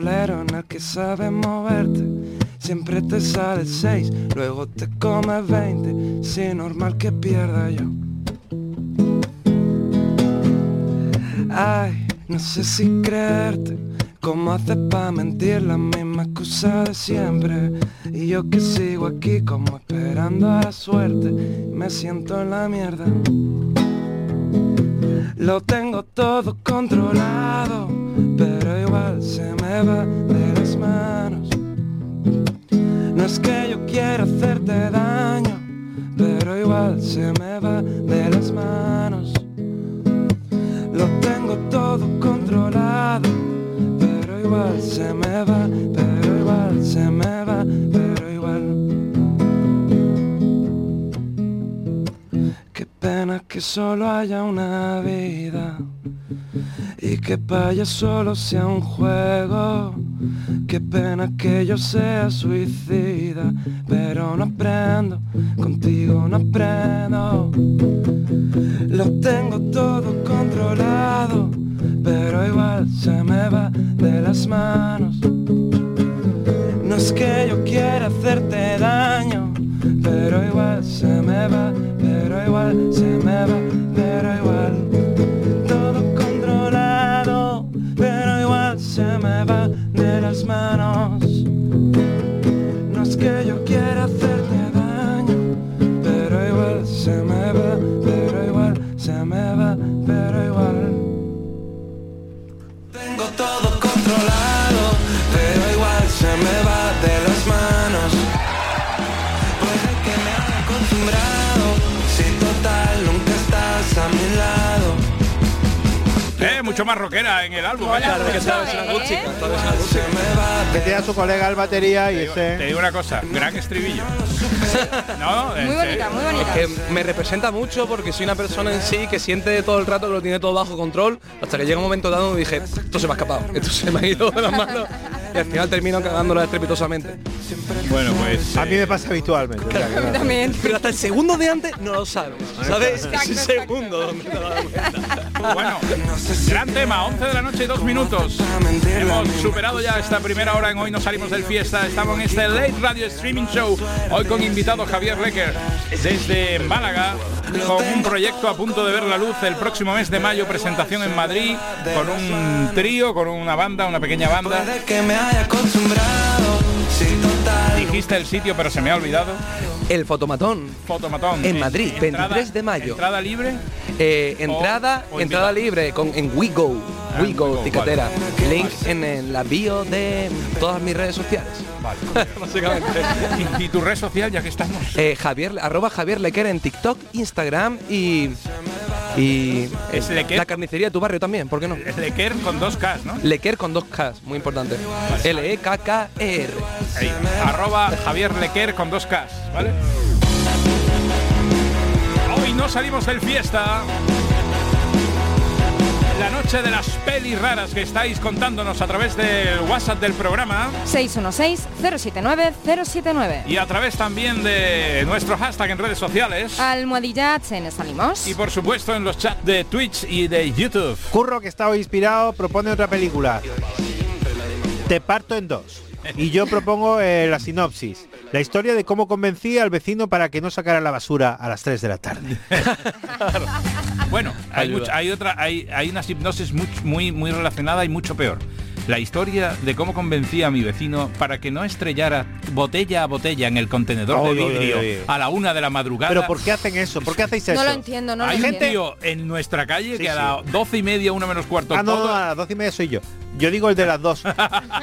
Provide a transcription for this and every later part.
En el que sabes moverte, siempre te sale 6, luego te comes 20, si es normal que pierda yo. Ay, no sé si creerte, cómo haces pa' mentir, la misma excusa de siempre. Y yo que sigo aquí como esperando a la suerte, me siento en la mierda. Lo tengo todo controlado, pero igual se me va de las manos. No es que yo quiera hacerte daño, pero igual se me va de las manos. Lo tengo todo controlado, pero igual se me va, pero igual se me va, pero igual. Qué pena que solo haya una vida y que para ella solo sea un juego. Qué pena que yo sea suicida, pero no aprendo, contigo no aprendo. Lo tengo todo controlado, pero igual se me va de las manos. No es que yo quiera hacerte daño, pero igual se me va, pero igual se me va, pero igual. Todo controlado, pero igual se me va de las manos. No es que yo quiera hacerte daño, pero igual se me va, pero igual se me va, pero igual. Tengo todo controlado, pero igual se me va de las manos. Puede que me haya acostumbrado, si total nunca estás a mi lado. Mucho más rockera en el álbum. Claro, que sabes, es una acústica. Que tiene a su colega el batería y te digo una cosa, gran estribillo. No, muy bonita, muy bonita. Es que me representa mucho porque soy una persona en sí que siente todo el rato que lo tiene todo bajo control, hasta que llega un momento dado y dije, esto se me ha escapado, esto se me ha ido de las manos y al final termino cagándola estrepitosamente. Bueno, pues a mí me pasa habitualmente. Claro, a mí también. Pero hasta el segundo de antes no lo sabes, ¿sabes? Ese segundo donde te das cuenta. Bueno, gran tema, 11 de la noche y 2 minutos. Hemos superado ya esta primera hora en Hoy No Salimos del Fiesta. Estamos en este Late Radio Streaming Show, hoy con invitado Javier Lecker desde Málaga, con un proyecto a punto de ver la luz el próximo mes de mayo, presentación en Madrid, con un trío, con una banda, una pequeña banda. Dijiste el sitio, pero se me ha olvidado. El Fotomatón. Fotomatón. En Madrid, 23 de mayo. ¿Entrada libre? Entrada libre en WeGo. WeGo, Ticatera. Vale. Link en la bio de todas mis redes sociales. Vale. Básicamente. ¿Y tu red social, ya que estamos? Javier Lecker en TikTok, Instagram y ¿Es Lecker? La carnicería de tu barrio también, ¿por qué no? Es Lecker con 2 Ks, ¿no? Lecker con 2 Ks, muy importante. L-E-K-K-E-R. Ahí, @Javier Lecker con 2 Ks, ¿vale? Hoy no salimos del fiesta. La noche de las pelis raras que estáis contándonos a través del WhatsApp del programa 616-079-079 y a través también de nuestro hashtag en redes sociales, Almohadilla HN Salimos, y por supuesto en los chats de Twitch y de YouTube. Curro, que está hoy inspirado, propone otra película. Te parto en dos. Y yo propongo la sinopsis. La historia de cómo convencí al vecino para que no sacara la basura a las 3 de la tarde. Bueno, hay una hipnosis muy relacionada y mucho peor. La historia de cómo convencí a mi vecino para que no estrellara botella a botella en el contenedor de vidrio a la 1 de la madrugada. ¿Pero por qué hacen eso? ¿Por qué hacéis eso? No lo entiendo, no lo Hay entiendo. un tío en nuestra calle que a las 12:30, 1 menos cuarto, no, a las 12:30 soy yo. Yo digo el de las 2.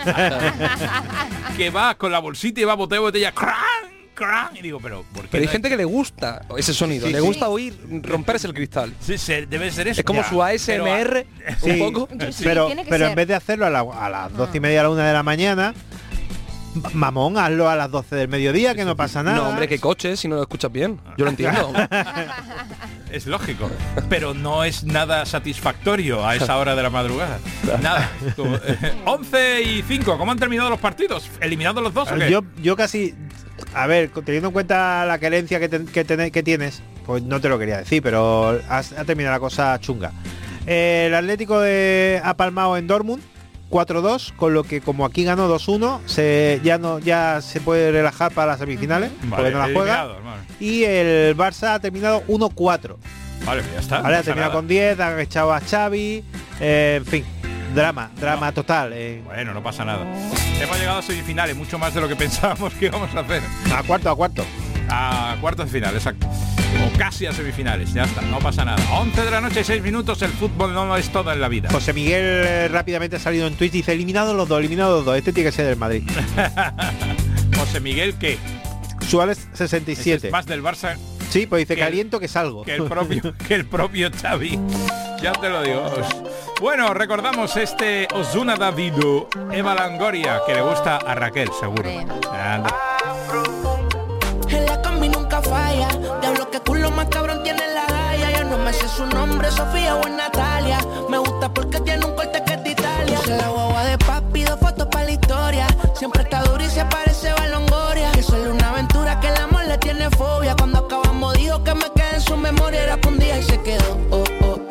que va con la bolsita y va botella a botella. ¡Crán! Y digo, pero ¿por qué? Pero hay gente que le gusta ese sonido, le gusta oír romperse el cristal. Sí, debe ser eso. Es como su ASMR, un poco. Sí, pero tiene que ser. en vez de hacerlo a las 12:30 a la 1 de la mañana, mamón, hazlo a las 12 del mediodía, que no pasa nada. No, hombre, qué coche, si no lo escuchas bien. Yo lo entiendo. Es lógico, pero no es nada satisfactorio a esa hora de la madrugada. Nada. 11:05, ¿cómo han terminado los partidos? ¿Eliminados los dos o qué? Yo casi... A ver, teniendo en cuenta la querencia que tienes, pues no te lo quería decir, pero ha terminado la cosa chunga. El Atlético ha palmado en Dortmund 4-2, con lo que como aquí ganó 2-1, ya se puede relajar para las semifinales, porque no la juega. Y el Barça ha terminado 1-4. Vale, ya está. Vale, ha terminado con 10, han echado a Xavi, en fin, drama total. Bueno, no pasa nada. Hemos llegado a semifinales, mucho más de lo que pensábamos que íbamos a hacer. A cuarto. A cuartos de final, exacto. O casi a semifinales, ya está, no pasa nada. 11 de la noche, 6 minutos, el fútbol no es todo en la vida. José Miguel rápidamente ha salido en Twitch y dice, eliminados los dos, este tiene que ser del Madrid. José Miguel, ¿qué? Suárez 67. Es más del Barça. Sí, pues dice, caliento que salgo. Que el propio Xavi. Ya te lo digo. Bueno, recordamos este Ozuna Davido, Eva Longoria, que le gusta a Raquel, seguro. Anda. En la combi nunca falla. Diablo, que culo más cabrón tiene la galla. Yo no me sé su nombre, Sofía o Natalia. Me gusta porque tiene un corte que es de Italia. Se la guagua de papi, 2 fotos para la historia. Siempre está duro y se parece a Longoria. Que solo una aventura, que el amor le tiene fobia. Cuando acabamos dijo que me quedé en su memoria. Era pa' un día y se quedó.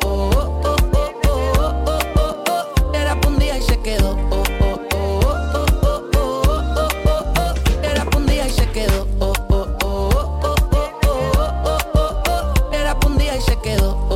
Era pa' un día y se quedó. Era pa' un día y se quedó. Era pa' un día y se quedó.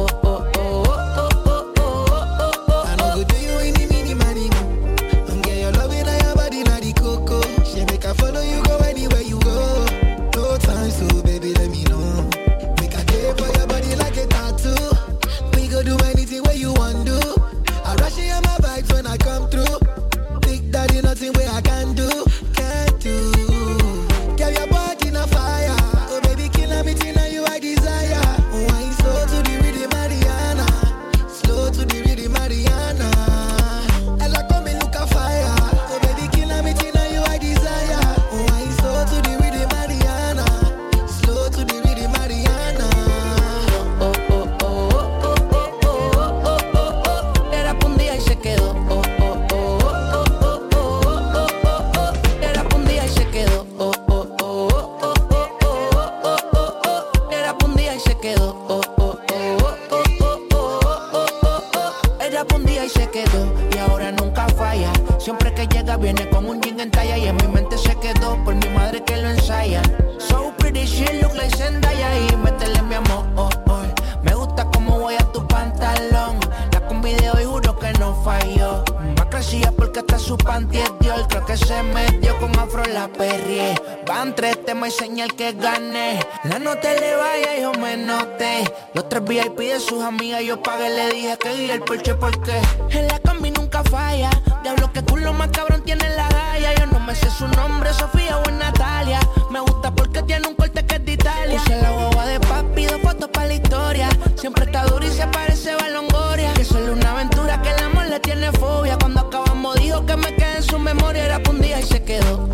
Que gané, la nota le vaya y yo me noté. Los 3 VIP de sus amigas yo pagué, le dije que guía el Porsche porque en la combi nunca falla. Diablo, que culo más cabrón tiene la galla. Yo no me sé su nombre, Sofía o Natalia. Me gusta porque tiene un corte que es de Italia. Puse la guagua de papi, 2 fotos para la historia. Siempre está duro y se parece a Longoria. Que solo una aventura, que el amor le tiene fobia. Cuando acabamos dijo que me quedé en su memoria. Era pa' un día y se quedó.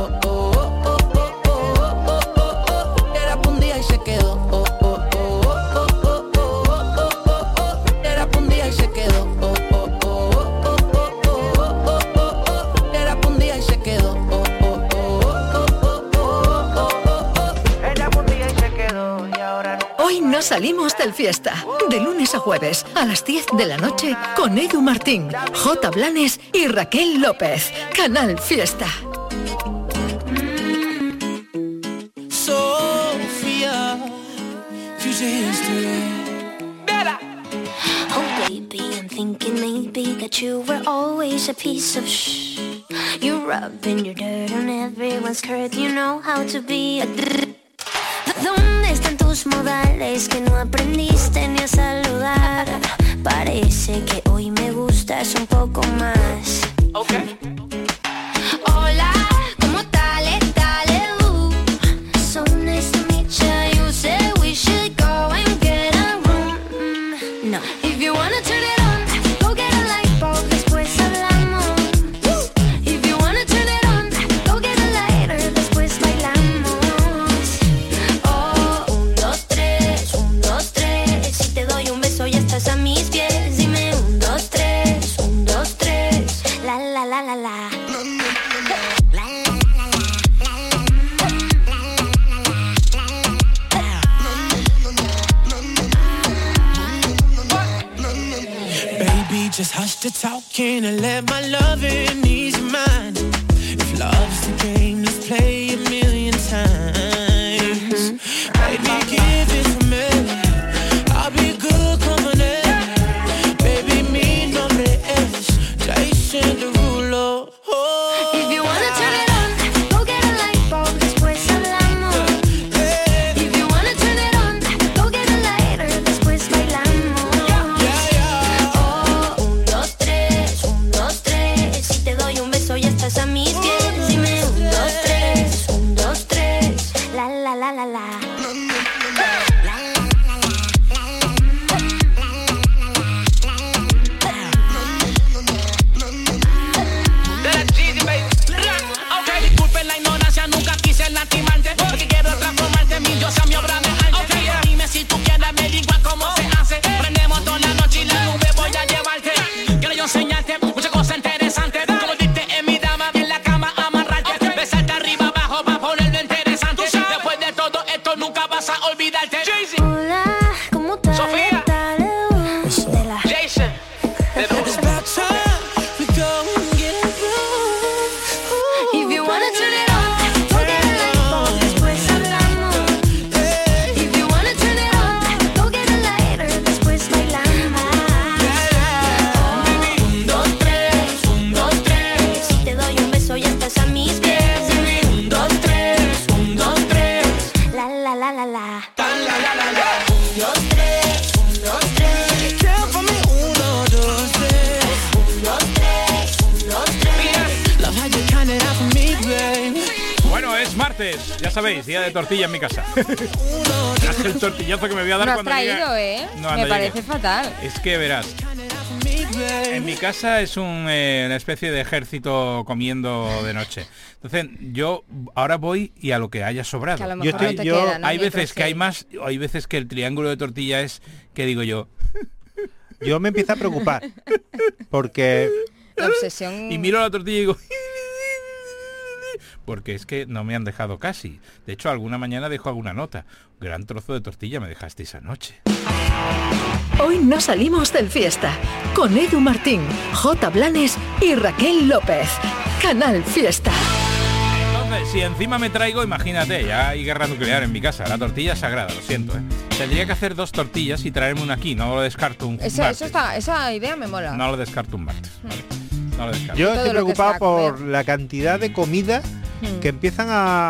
Salimos del fiesta, de lunes a jueves, a las 10 de la noche, con Edu Martín, J. Blanes y Raquel López. Canal Fiesta. Sofía, oh baby, I'm thinking maybe that you were always a piece of shh. You're rubbing your dirt on everyone's skirt. You know how to be a ¿Dónde están tus modales que no aprendiste ni a saludar? Parece que hoy me gustas un poco más. Okay. Hola, ¿cómo dale? So nice to meet you. You said we should go and get a room. No. If you wanna turn it on, go get a light bulb, después hablamos. If you wanna turn it on, go get a lighter, después bailamos. A mis pies, dime 1, 2, 3, 1, 2, 3, la la la la la. Baby, Just hush the talking and let my loving ease your mind. If love's the game, let's play a million times. Baby, give it to me. I'll be good company. Baby, mi nombre es Jason Derulo. Oh. If you wanna turn it on, go get a light bulb, después hablamos. If you wanna turn it on, go get a lighter, después bailamos. Oh, 1, 2, 3, 1, 2, 3. Si te doy un beso ya estás a mis pies. Dime 1, 2, 3, 1, 2, 3. La la la la la. Disculpen la ignorancia, nunca quise lastimarte. Porque quiero transformarte en mi diosa, mi obra de arte. Dime si tú quieres averiguar cómo se hace. Prendemos toda la noche y la nube voy a llevarte. Quiero yo enseñarte muchas cosas interesantes. Como diste en mi dama y en la cama amarrarte. Besarte arriba abajo para ponerlo interesante. Después de todo esto nunca vas a olvidarte. Hola, ¿cómo estás? Sofía. Jason. It's about time we go and get it wrong. If you wanna turn it on, go get a light bulb, después hablamos. If you wanna turn it on, go get a lighter, después bailamos. 1, 2, 3, 1, 2, 3. Si te doy un beso ya estás a mis pies. 1, 2, 3, 1, 2, 3. La la la la la. 1, 2, 3, 1, 2, 3. Count for me, 1, 2, 3. 1, 2, 3, 1, 2, 3. Love how you count it out for me, baby. Bueno, es martes, ya sabéis, día de tortilla en mi casa. Es el tortillazo que me voy a dar No has cuando traído, llegue. No, Me anda, parece llegue. fatal. Es que verás, en mi casa es una especie de ejército comiendo de noche. Entonces yo ahora voy y a lo que haya sobrado. Que a lo Yo mejor estoy- no te yo- queda, ¿no? Hay veces Mientras que hay más, hay veces que el triángulo de tortilla es que digo yo. Yo me empiezo a preocupar porque La obsesión... Y miro la tortilla y digo. Porque es que no me han dejado casi. De hecho, alguna mañana dejo alguna nota. Gran trozo de tortilla me dejasteis anoche. Hoy no salimos del fiesta. Con Edu Martín, J. Blanes y Raquel López. Canal Fiesta. Entonces, si encima me traigo, imagínate, ya hay guerra nuclear en mi casa. La tortilla es sagrada, lo siento, ¿eh? Tendría que hacer 2 tortillas y traerme una aquí. No lo descarto un martes. Esa idea me mola. No lo descarto un martes. ¿vale? No lo descarto. yo Todo estoy lo que preocupado sea por comer. la cantidad de comida que empiezan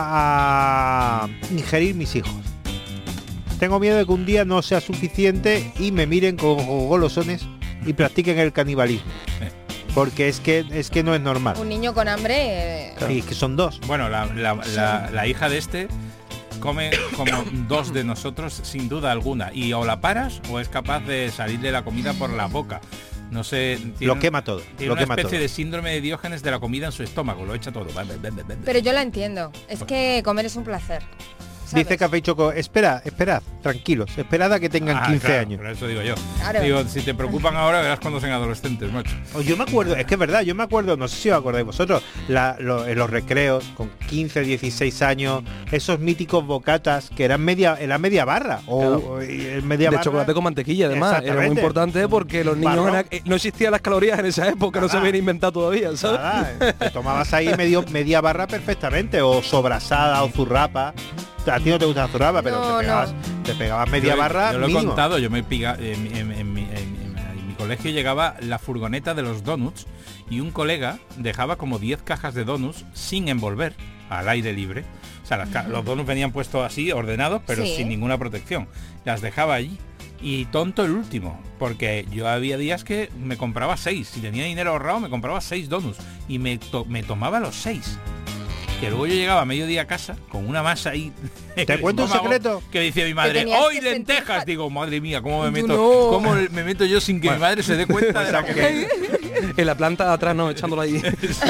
a ingerir mis hijos. Tengo miedo de que un día no sea suficiente y me miren con golosones y practiquen el canibalismo. Porque es que no es normal. Un niño con hambre... Y que son 2. Bueno, la hija de este come como 2 de nosotros sin duda alguna. Y o la paras o es capaz de salirle la comida por la boca. No sé. Lo quema todo. Tiene Lo una quema especie todo. de síndrome de Diógenes de la comida en su estómago. Lo echa todo. Pero yo la entiendo. Es que comer es un placer. ¿sabes? Dice Café y Choco, esperad, tranquilos, esperad a que tengan 15 claro, años. Por eso digo yo. Claro. Digo, si te preocupan ahora, verás cuando sean adolescentes, macho. Yo me acuerdo, es que es verdad, yo me acuerdo, no sé si os acordáis vosotros, en los recreos, con 15, 16 años, esos míticos bocatas que eran media barra, Claro. media De barra. chocolate con mantequilla, además. Era muy Exactamente. importante porque los niños Barro. no existían las calorías en esa época, no se Nada. habían inventado todavía, ¿sabes? Nada, te tomabas ahí media barra perfectamente, o sobrasada, o zurrapa. A ti no te gusta la zurrapa, pero No, te pegabas media barra Yo lo he mínimo. contado, yo me piga, en mi colegio llegaba la furgoneta de los donuts y un colega dejaba como 10 cajas de donuts sin envolver, al aire libre. O sea, los donuts venían puestos así, ordenados, pero Sí. sin ninguna protección. Las dejaba allí. Y tonto el último, porque yo había días que me compraba 6. Si tenía dinero ahorrado, me compraba 6 donuts. Y me tomaba los 6. Que luego yo llegaba a mediodía a casa con una masa ahí. ¿Te cuento un secreto? Que decía mi madre, tenías hoy que sentir lentejas. Digo, madre mía, ¿cómo me Tú meto? no. ¿Cómo me meto yo sin que mi madre se dé cuenta de la que... En la planta de atrás, no, echándolo ahí.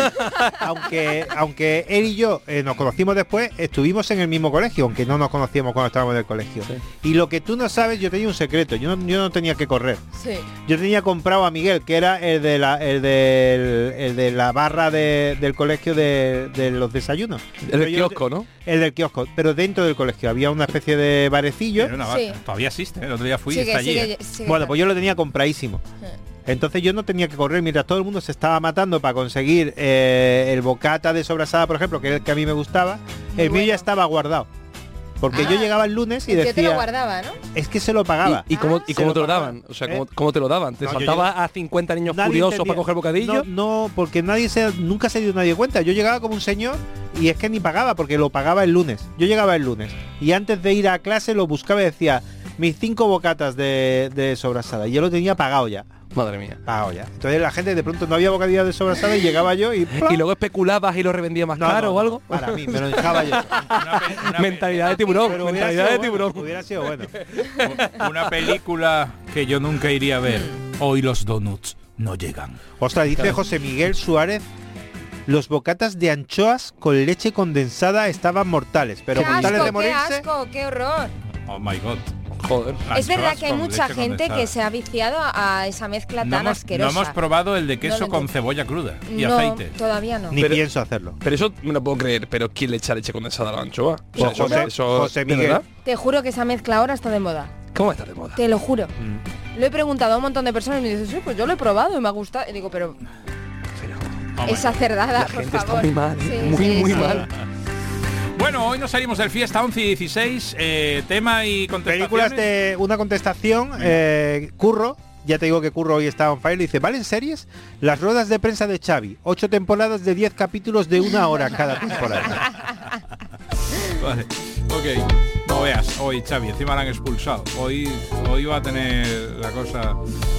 aunque él y yo nos conocimos después, estuvimos en el mismo colegio, aunque no nos conocíamos cuando estábamos en el colegio. Sí. Y lo que tú no sabes, yo tenía un secreto, yo no tenía que correr. Sí. Yo tenía comprado a Miguel, que era el de la barra del colegio de los desayunos. El Pero del yo- kiosco, ¿no? El del kiosco, pero dentro del colegio había una especie de barecillo. Era una Sí. vaca. Todavía existe, ¿eh? El otro día fui y Sigue, está allí. sigue, ¿eh? sigue. Bueno, pues yo lo tenía compradísimo. Entonces yo no tenía que correr mientras todo el mundo se estaba matando para conseguir el bocata de sobrasada, por ejemplo, que era el que a mí me gustaba. Muy El mío bueno. ya estaba guardado. Porque yo llegaba el lunes y El tío decía... te lo guardaba, ¿no? Es que se lo pagaba. ¿Y cómo Se te lo pagaban. daban? O sea, ¿Eh? ¿cómo te lo daban? ¿Te No, yo saltaba a 50 niños Nadie furiosos entendía. para coger bocadillo? No, porque nunca se dio nadie cuenta. Yo llegaba como un señor y es que ni pagaba, porque lo pagaba el lunes. Yo llegaba el lunes y antes de ir a clase lo buscaba y decía mis 5 bocatas de sobrasada. Y yo lo tenía pagado ya. Madre mía. Pagado ya. Entonces la gente de pronto no había bocadillo de sobrasada y llegaba yo y... ¿Y luego especulabas y lo revendías más caro o algo? Para mí, me lo dejaba yo. Mentalidad de tiburón. Pero hubiera Mentalidad de sido tiburón. bueno, hubiera sido bueno. Una película que yo nunca iría a ver. Hoy los donuts no llegan. Ostras, dice José Miguel Suárez, los bocatas de anchoas con leche condensada estaban mortales, pero ¡Qué mortales asco, de qué morirse. asco, qué horror! Oh my god. Joder. Es verdad Anchoas que hay con mucha leche gente condensada. que se ha viciado a esa mezcla No tan hemos, asquerosa. no hemos probado el de queso No lo con entiendo. cebolla cruda y No, aceite. todavía no. Ni Pero- pienso hacerlo. Pero eso me lo puedo creer. Pero ¿quién le echa leche condensada a la anchoa? Pues José ¿de Miguel. verdad? Te juro que esa mezcla ahora está de moda. ¿Cómo va a estar de moda? Te lo juro. Lo he preguntado a un montón de personas y me dicen, sí, pues yo lo he probado y me ha gustado. Y digo, pero Oh my esa God. cerdada, La por gente está favor. muy mal. Sí, muy, sí, muy sí. mal. Bueno, hoy nos salimos del fiesta 11 y 16. Tema y contestaciones. Películas de una contestación, Curro, ya te digo que Curro hoy está on fire, dice, ¿valen series? Las ruedas de prensa de Xavi, 8 temporadas de 10 capítulos de 1 hora cada temporada. Vale, ok. No veas, hoy Xavi, encima la han expulsado. Hoy va a tener la cosa...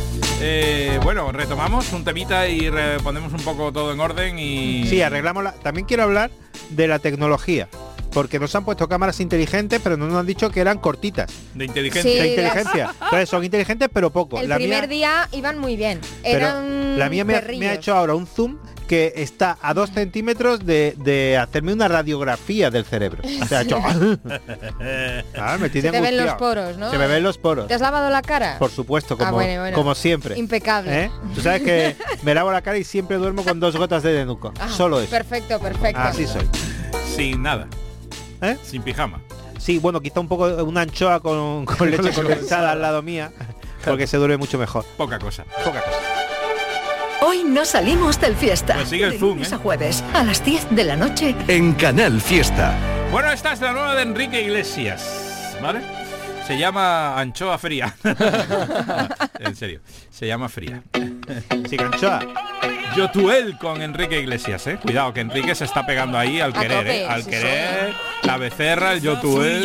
bueno, retomamos un temita y ponemos un poco todo en orden y... Sí, arreglamos también quiero hablar de la tecnología, porque nos han puesto cámaras inteligentes, pero no nos han dicho que eran cortitas. De inteligencia. Sí, De inteligencia. Entonces son inteligentes, pero poco. El La primer mía- día iban muy bien. pero Eran la mía me ha perrillos. hecho ahora un zoom que está a 2 centímetros de hacerme una radiografía del cerebro. O sea, ha hecho... me tiene Se te ven los angustiado. poros, ¿no? Se me ven los poros. ¿Te has lavado la cara? Por supuesto, como, bueno. como siempre. Impecable. ¿Eh? Tú sabes que me lavo la cara y siempre duermo con 2 gotas de denuco. Ah, Solo eso. Perfecto. Así soy. Sin nada. ¿Eh? Sin pijama. Sí, bueno, quizá un poco una anchoa con leche condensada al lado mía, porque se duerme mucho mejor. Poca cosa. Poca cosa. Hoy no salimos del fiesta. Pues sigue el De zoom, lunes ¿eh? a jueves a las 10 de la noche. En Canal Fiesta. Bueno, esta es la nueva de Enrique Iglesias, ¿vale? Se llama Anchoa Fría. En serio, se llama Fría. Sí, anchoa. Yotuel con Enrique Iglesias, ¿eh? Cuidado, que Enrique se está pegando ahí al A querer, tope, ¿eh? Al sí, querer, la becerra, el Yotuel.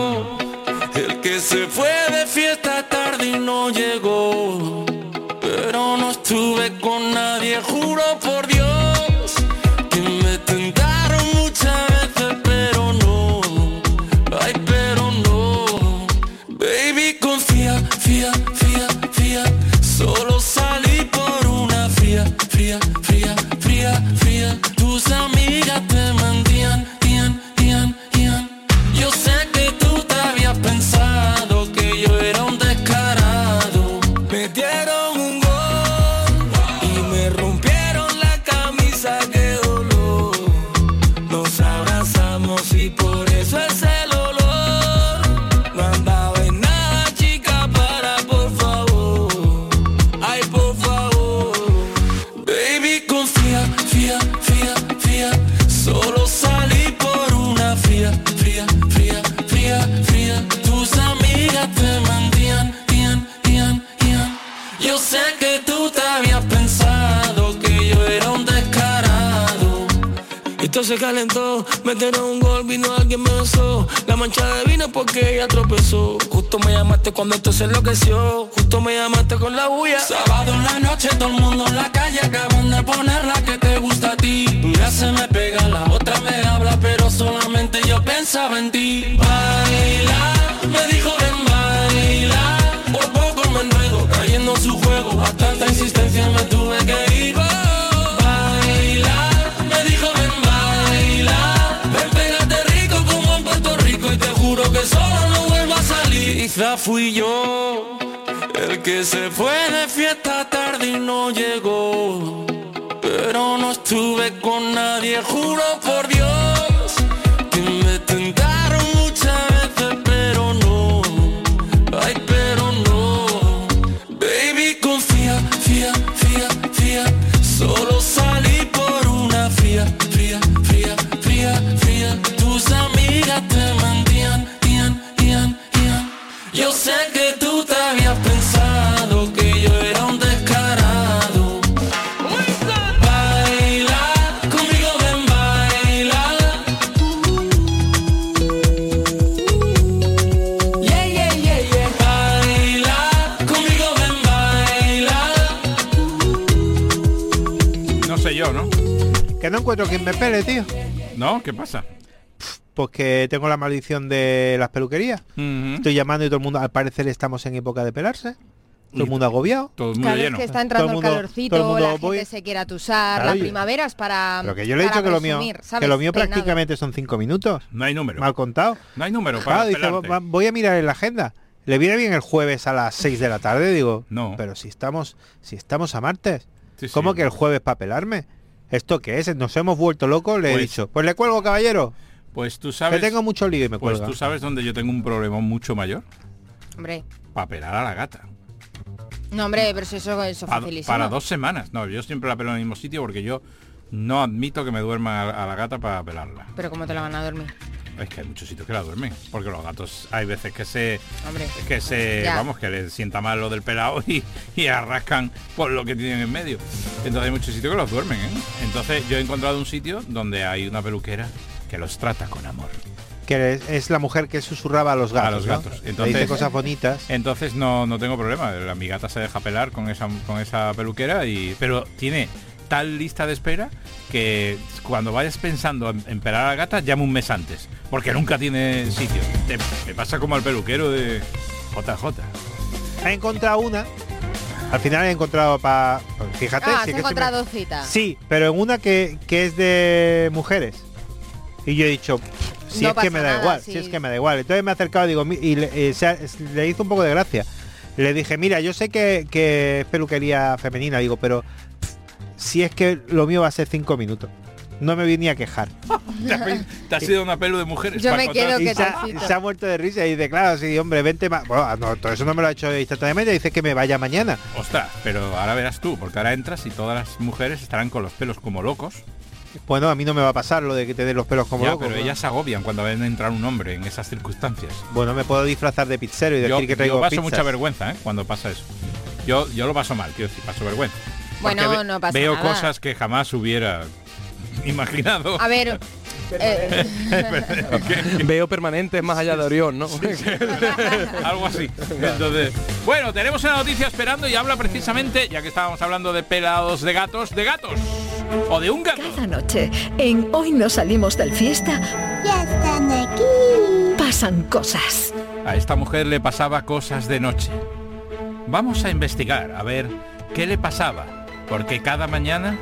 El que se fue de fiesta tarde y no llegó, pero no estuve con nadie, juro por Dios que me tentaron muchas veces, pero no, ay, pero no. Baby, confía, fía, fía, fía, solo salí por una fría, fría, fría, fría, fría. Tus amigas te mentían, yo sé que tú te habías pensado que yo era un descarado. Me dieron un gol y me rompieron la camisa, qué dolor. Nos abrazamos y por eso es el olor. No andaba en nada, chica, para, por favor. Ay, por favor. Baby, confía, fía, fía, fía. Solo salí por una fría, fría, fría, fría, fría. Tus amigas te mentían, yo sé que tú te habías pensado que yo era un descarado. Esto se calentó, metieron un gol, vino alguien me besó. La mancha de vino porque ella tropezó. Justo me llamaste cuando esto se enloqueció. Justo me llamaste con la bulla. Sábado en la noche, todo el mundo en la calle. Acaban de poner la que te gusta a ti. Una se me pega, la otra me habla, pero solamente yo pensaba en ti. Baila, me dijo ven baila. Por poco me enredo, cayendo en su juego. A tanta insistencia me tuve que ir. Baila, me dijo ven baila. Ven, pégate rico como en Puerto Rico. Y te juro que solo no vuelvo a salir. Quizá fui yo el que se fue de fiesta tarde y no llegó, pero no estuve con nadie, juro por Dios que me tentaron muchas veces, pero no, ay, pero no. Baby, confía, fía, Que no encuentro quien me pele, tío. ¿No? ¿Qué pasa? Pues que tengo la maldición de las peluquerías. Estoy llamando y todo el mundo, al parecer estamos en época de pelarse. Todo el mundo agobiado. Todo el mundo Claro, es lleno. que está entrando Todo el el mundo- calorcito, todo el mundo la gente voy- se quiere atusar, Claro, la yo- primavera es para. Pero que yo le he para dicho que lo mío, presumir, ¿sabes? que lo mío Peinado. prácticamente son 5 minutos. No hay número. Mal contado. No hay número para Claro, dice, pelarte. voy a mirar en la agenda. ¿Le viene bien el jueves a las 6 de la tarde? Digo, No. Pero si estamos a martes. Sí, sí. ¿Cómo que el jueves para pelarme? ¿Esto qué es? ¿Nos hemos vuelto locos? Le he Pues- dicho. Pues le cuelgo, caballero. Pues tú Que sabes... tengo mucho lío y me Pues cuelga. tú sabes dónde yo tengo un problema mucho mayor. Hombre. Para pelar a la gata. No, hombre, pero si eso es facilísimo. Para 2 semanas. No, yo siempre la pelo en el mismo sitio porque yo no admito que me duerma a la gata para pelarla. Pero ¿cómo te la van a dormir? Es que hay muchos sitios que la duermen. Porque los gatos hay veces que se... Hombre. Ya. Ya. Que les sienta mal lo del pelado y arrascan por lo que tienen en medio. Entonces hay muchos sitios que los duermen, ¿eh? Entonces yo he encontrado un sitio donde hay una peluquera que los trata con amor. Que es la mujer que susurraba a los gatos. A los ¿no? gatos. Le Entonces- dice cosas bonitas. Entonces no tengo problema. Mi gata se deja pelar con esa peluquera pero tiene tal lista de espera que cuando vayas pensando en pelar a la gata, llama un mes antes. Porque nunca tiene sitio. Me pasa como al peluquero de JJ. He encontrado una. Al final he encontrado para... Fíjate. Ah, sí has que encontrado cita. Sí, pero en una que es de mujeres. Y yo he dicho, si No es que pasa me da nada, igual, sí. si es que me da igual. Entonces me he acercado digo, y le hizo un poco de gracia. Le dije, mira, yo sé que es peluquería femenina, digo, pero si es que lo mío va a ser 5 minutos. No me vine a quejar. Te ha sido una pelo de mujeres. Yo para me quedo encontrar- que Y Quietecito. se ha muerto de risa y dice, claro, sí, hombre, vente más. Bueno, no, todo eso no me lo ha hecho instantáneamente, dice que me vaya mañana. Ostras, pero ahora verás tú, porque ahora entras y todas las mujeres estarán con los pelos como locos. Bueno, a mí no me va a pasar lo de que te den los pelos como Ya, loco. pero ¿no? ellas se agobian cuando ven entrar un hombre en esas circunstancias. Bueno, me puedo disfrazar de pizzero y Yo, decir que traigo yo paso pizzas. mucha vergüenza, ¿eh? Cuando pasa eso. Yo lo paso mal, quiero decir, paso vergüenza. Bueno, Porque no pasa veo nada. cosas que jamás hubiera imaginado. A ver, Veo permanentes más allá de Orión, ¿no? Algo así. Entonces, bueno, tenemos una noticia esperando y habla precisamente, ya que estábamos hablando de pelados de gatos, o de un gato. Cada noche, en Hoy no salimos del fiesta, Ya están aquí. pasan cosas. A esta mujer le pasaba cosas de noche. Vamos a investigar, a ver qué le pasaba, porque cada mañana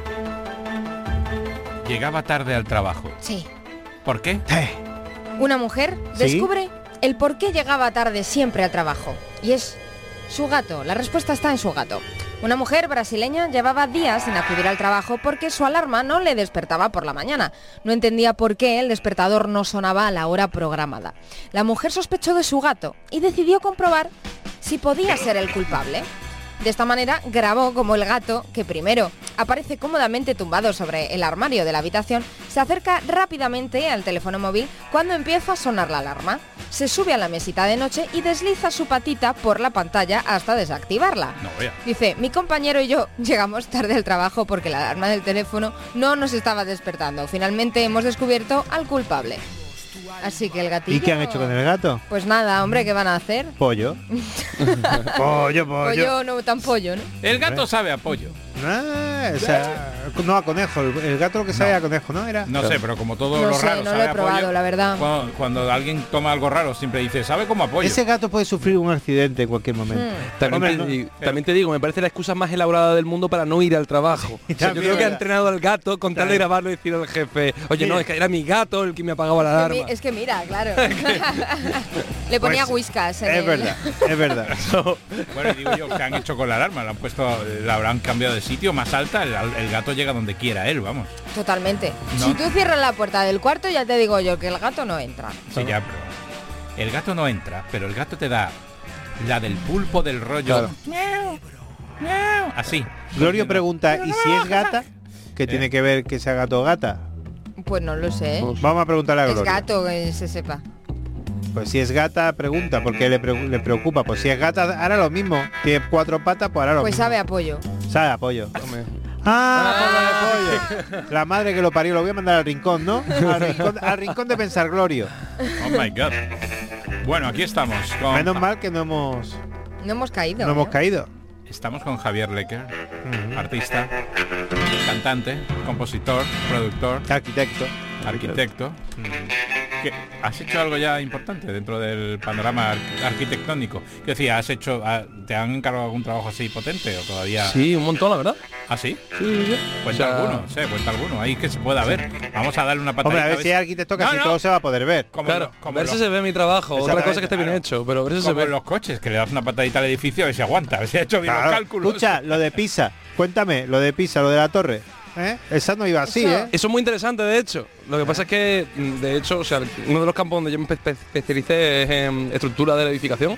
llegaba tarde al trabajo. sí. ¿Por qué? Una mujer ¿Sí? descubre el por qué llegaba tarde siempre al trabajo. Y es su gato. La respuesta está en su gato. Una mujer brasileña llevaba días sin acudir al trabajo porque su alarma no le despertaba por la mañana. No entendía por qué el despertador no sonaba a la hora programada. La mujer sospechó de su gato y decidió comprobar si podía ser el culpable. De esta manera grabó como el gato, que primero aparece cómodamente tumbado sobre el armario de la habitación, se acerca rápidamente al teléfono móvil cuando empieza a sonar la alarma. Se sube a la mesita de noche y desliza su patita por la pantalla hasta desactivarla. No, vea. Dice, mi compañero y yo llegamos tarde al trabajo porque la alarma del teléfono no nos estaba despertando. Finalmente hemos descubierto al culpable. Así que el gatillo... ¿Y qué han hecho con el gato? Pues nada, hombre, ¿qué van a hacer? Pollo. pollo. Pollo no tan pollo, ¿no? El gato sabe a pollo. Ah, o sea, no a conejo. El gato lo que sabe a conejo, ¿no? Era. No sé, pero como todo No lo sé, raro no lo sabe he a probado, pollo, la verdad. Cuando alguien toma algo raro siempre dice, sabe como a pollo. Ese gato puede sufrir un accidente en cualquier momento. También, Hombre, te, no, digo- también te digo, me parece la excusa más elaborada del mundo para no ir al trabajo. O sea, yo también, creo que ha ¿verdad? entrenado al gato con tal de grabarlo y decir al jefe, oye, no, es que era mi gato el que me apagaba la alarma. Es que mira, claro. Le ponía Pues, whiskas en es el- verdad, es verdad. Bueno, y digo yo, ¿qué han hecho con la alarma? La habrán cambiado de sitio más alta, el gato llega donde quiera él, vamos. Totalmente. No. Si tú cierras la puerta del cuarto, ya te digo yo que el gato no entra. Sí, ya, pero el gato no entra, pero el gato te da la del pulpo del rollo. Claro. Miau, miau, así. Glorio pregunta, ¿y si es gata? ¿Qué tiene que ver que sea gato o gata? Pues no lo sé. Vamos a preguntarle a Es Glorio. gato, que se sepa. Pues si es gata, pregunta, porque le preocupa. Pues si es gata, hará lo mismo. Tiene 4 patas, pues hará lo Pues mismo. sabe a pollo. Sabe a pollo. Pollo. La madre que lo parió, lo voy a mandar al rincón, ¿no? Al rincón de pensar, Glorio. Oh my god. Bueno, aquí estamos. Menos mal que no hemos No hemos caído. caído. estamos con Javier Lecker, artista, cantante, compositor, productor, arquitecto. ¿Qué? ¿Has hecho algo ya importante dentro del panorama arquitectónico? ¿Qué decía? ¿Te han encargado algún trabajo así potente o todavía? Sí, un montón, la verdad. ¿Ah, sí? Sí. Cuenta alguno, ahí que se pueda ver. Vamos a darle una patadita. Hombre, a ver si hay arquitecto casi todo se va a poder ver. Claro, ver si se ve mi trabajo, otra cosa que esté bien hecho, pero ver si se ve. Los coches, que le das una patadita al edificio a ver si aguanta, a ver si ha hecho bien los cálculos. Escucha, lo de Pisa, cuéntame, lo de Pisa, lo de la torre. Esa no iba así, Eso es muy interesante, de hecho. Lo que pasa es que, de hecho, o sea, uno de los campos donde yo me especialicé es en estructura de la edificación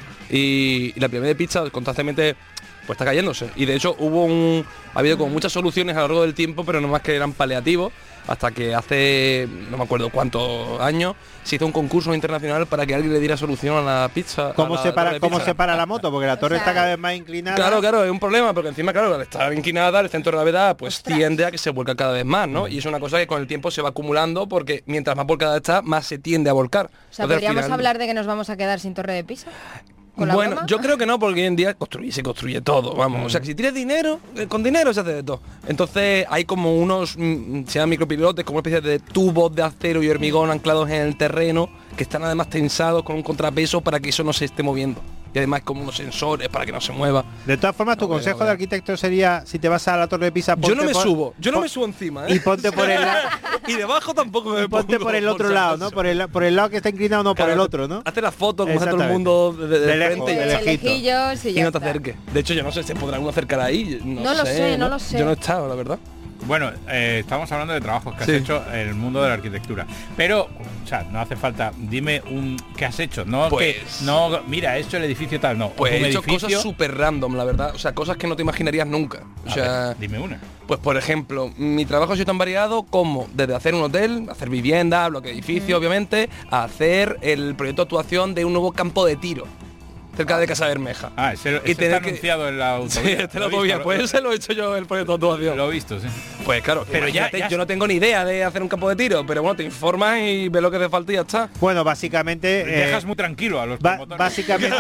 y la pirámide de Pisa constantemente pues está cayéndose. Y de hecho ha habido como muchas soluciones a lo largo del tiempo, pero no más que eran paliativos, hasta que hace no me acuerdo cuántos años se hizo un concurso internacional para que alguien le diera solución a la pizza. ¿Cómo se para la moto? Porque la torre está cada vez más inclinada. Claro, es un problema, porque encima, claro, al estar inclinada, el centro de gravedad pues tiende a que se vuelca cada vez más, ¿no? Y es una cosa que con el tiempo se va acumulando, porque mientras más volcada está, más se tiende a volcar. O sea, ¿podríamos hablar de que nos vamos a quedar sin torre de Pisa? Bueno, yo creo que no, porque hoy en día se construye todo, vamos. O sea, que si tienes dinero, con dinero se hace de todo. Entonces hay como unos, se llaman micropilotes, como una especie de tubos de acero y hormigón anclados en el terreno, que están además tensados con un contrapeso para que eso no se esté moviendo. Y además como unos sensores para que no se mueva. De todas formas, tu consejo de arquitecto sería, si te vas a la torre de Pisa, yo no me subo encima, y ponte por el lado. Y debajo tampoco me ponte por el otro lado, ¿no? Por el lado que está inclinado, no, claro, por el otro, ¿no? Hazte la foto como hace todo el mundo de lejos, frente de lejillos y no te acerques. De hecho, yo no sé si podrá uno acercar ahí. No lo sé. Yo no he estado, la verdad. Bueno, estamos hablando de trabajos que has hecho en el mundo de la arquitectura, pero, o sea, no hace falta, dime qué has hecho, no pues, que no, mira, he hecho el edificio tal, no. Pues he hecho cosas súper random, la verdad, o sea, cosas que no te imaginarías nunca. O sea, ver, dime una. Pues por ejemplo, mi trabajo ha sido tan variado como desde hacer un hotel, hacer vivienda, bloque de edificio, obviamente, a hacer el proyecto de actuación de un nuevo campo de tiro cerca de Casa Bermeja. Ese está anunciado en la autovía. Sí, la autovía. Pues ese lo he hecho yo, el proyecto de actuación. Lo he visto, sí. Pues claro, pero ya yo no tengo ni idea de hacer un campo de tiro, pero bueno, te informas y ves lo que hace falta y ya está. Bueno, básicamente dejas muy tranquilo a los promotores. Básicamente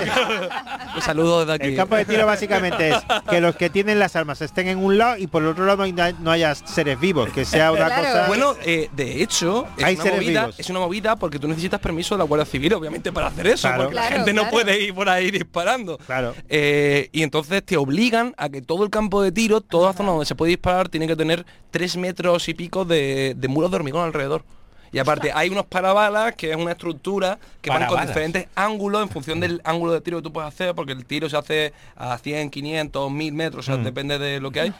un saludo desde aquí. El campo de tiro básicamente es que los que tienen las armas estén en un lado y por el otro lado no haya seres vivos, que sea una cosa. Bueno, de hecho, es una movida porque tú necesitas permiso de la Guardia Civil, obviamente, para hacer eso, porque la gente no puede ir por ahí disparando. Claro. Y entonces te obligan a que todo el campo de tiro, toda la zona donde se puede disparar, tiene que tener 3 metros y pico de muros de hormigón alrededor. Y aparte hay unos parabalas, que es una estructura que van con diferentes ángulos en función del ángulo de tiro que tú puedes hacer, porque el tiro se hace a 100, 500, 1000 metros, o sea, depende de lo que hay.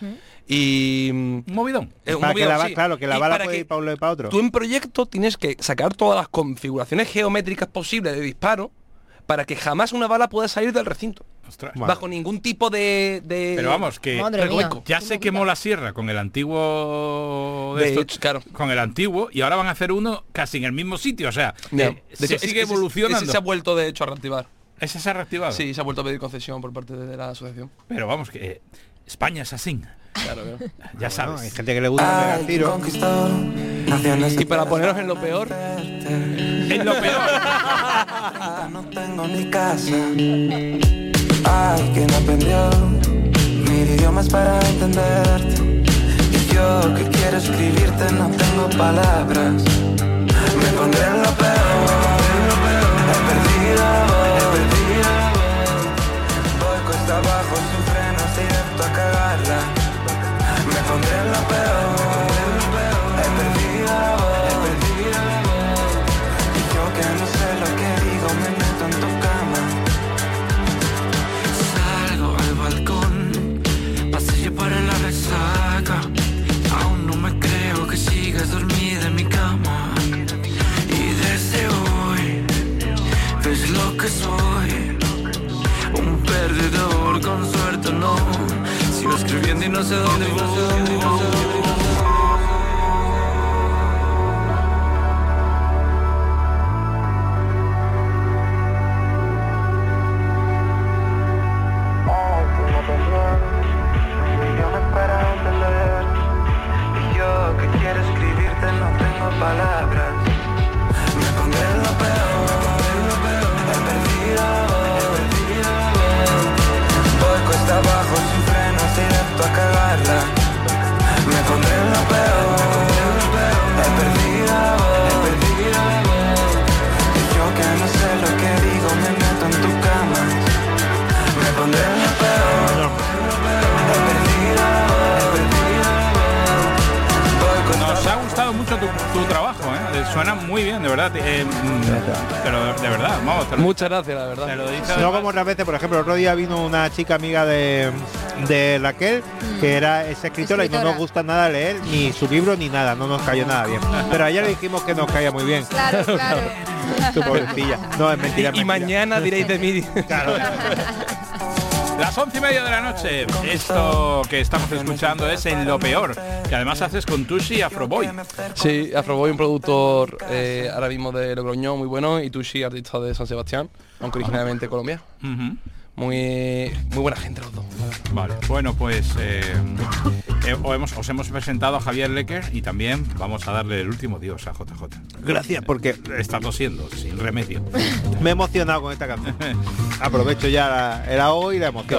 Y un movidón. Claro, que la bala puede ir para un lado y para otro. Tú en proyecto tienes que sacar todas las configuraciones geométricas posibles de disparo para que jamás una bala pueda salir del recinto. Ostras. Bajo ningún tipo de pero vamos, que ya se quemó la sierra con el antiguo con el antiguo, y ahora van a hacer uno casi en el mismo sitio, o sea, sigue evolucionando. Ese se ha vuelto de hecho a reactivar. ¿Ese se ha reactivado? Sí, se ha vuelto a pedir concesión por parte de la asociación. Pero vamos, que España es así. Claro. Ya sabes. Hay gente que le gusta pegar tiro. Y para poneros en lo peor. En lo peor. No tengo ni casa. Ay, quien aprendió 1000 idiomas para entenderte. Y yo que quiero escribirte no tengo palabras. Me pondré en lo peor. He perdido. Voy cuesta abajo sin frenos directo a cagarla. Me pondré en lo peor. He perdido. Y yo que no sé lo que digo me meto en tu cama. Salgo al balcón, pasillo para la resaca. Aún no me creo que sigas dormida en mi cama. Y desde hoy ves lo que soy, un perdedor con suerte no. Sigo escribiendo y no sé dónde voy. Palabras, me pondré en lo peor, he perdido, voy cuesta abajo sin Y yo que no sé lo que digo me meto en tu cama. Me pondré en lo peor. Nos ha gustado mucho tu trabajo, ¿eh? Suena muy bien, de verdad. Pero de verdad, vamos. Muchas gracias, la verdad. Te lo dice No como otras veces, por ejemplo, el otro día vino una chica amiga de Raquel, que es escritora y no nos gusta nada leer, ni su libro ni nada, no nos cayó nada bien. Pero ayer le dijimos que nos caía muy bien. Claro, claro. Tu pobrecilla. No, es mentira. es Y mentira. mañana diréis de mí. Claro. Las 11:30 de la noche. Esto que estamos escuchando es En lo peor, que además haces con Tushi y Afroboy. Sí, Afroboy, un productor ahora mismo de Logroñón muy bueno, y Tushi, artista de San Sebastián, aunque originalmente colombiano. Muy buena gente los dos. Vale, bueno, pues os hemos presentado a Javier Lecker y también vamos a darle el último adiós a JJ. Gracias, porque Está tosiendo, sin remedio. me he emocionado con esta canción. Aprovecho ya el ahogo y la emoción.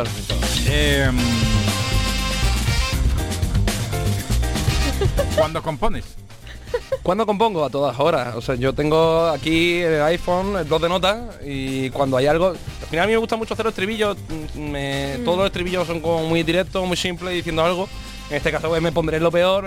¿Cuándo compones? ¿Cuándo compongo? A todas horas. O sea, yo tengo aquí el iPhone, el blog de notas, y cuando hay algo... Al final a mí me gusta mucho hacer los estribillos. Todos los estribillos son como muy directos, muy simples, diciendo algo. En este caso pues, me pondré lo peor,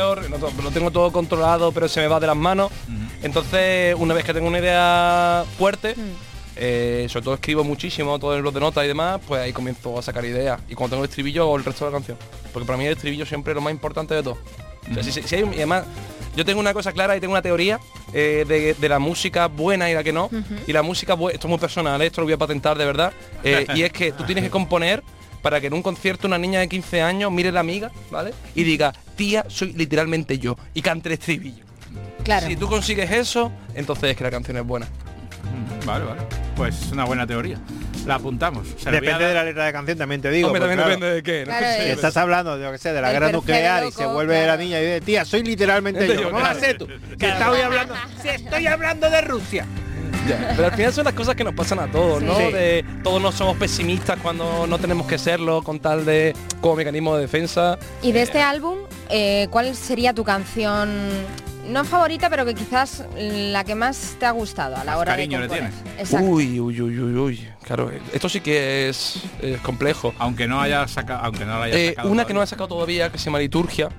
lo tengo todo controlado, pero se me va de las manos. Entonces, una vez que tengo una idea fuerte, sobre todo escribo muchísimo, todo el blog de notas y demás, pues ahí comienzo a sacar ideas. Y cuando tengo el estribillo, hago el resto de la canción. Porque para mí el estribillo siempre es lo más importante de todo. O sea, si hay, y además, yo tengo una cosa clara y tengo una teoría de la música buena y la que no. Y la música buena, esto es muy personal, esto lo voy a patentar de verdad. Y es que tú tienes que componer para que en un concierto una niña de 15 años mire a la amiga, ¿vale? Y diga, tía, soy literalmente yo. Y cante el estribillo. Claro. Si tú consigues eso, entonces es que la canción es buena. Vale. Pues es una buena teoría. La apuntamos. Depende de la letra de canción, también te digo. Hombre, pues, también claro, depende de qué, ¿no? Claro, si estás hablando, yo que sé, de la El guerra perfil nuclear loco, y se vuelve claro. la niña y dice, tía, soy literalmente yo. ¿Cómo vas a ser tú? Que estoy hablando. Si estoy hablando de Rusia. Ya, pero al final son las cosas que nos pasan a todos, ¿no? Sí. De todos no somos pesimistas cuando no tenemos que serlo, con tal de como mecanismo de defensa. Y de este álbum, ¿cuál sería tu canción, no favorita, pero que quizás la que más te ha gustado a la Más hora de cariño le componer? tienes. Exacto. Uy. Claro, esto sí que es complejo. Aunque no haya sacado, Una que no he sacado todavía, que se llama Liturgia,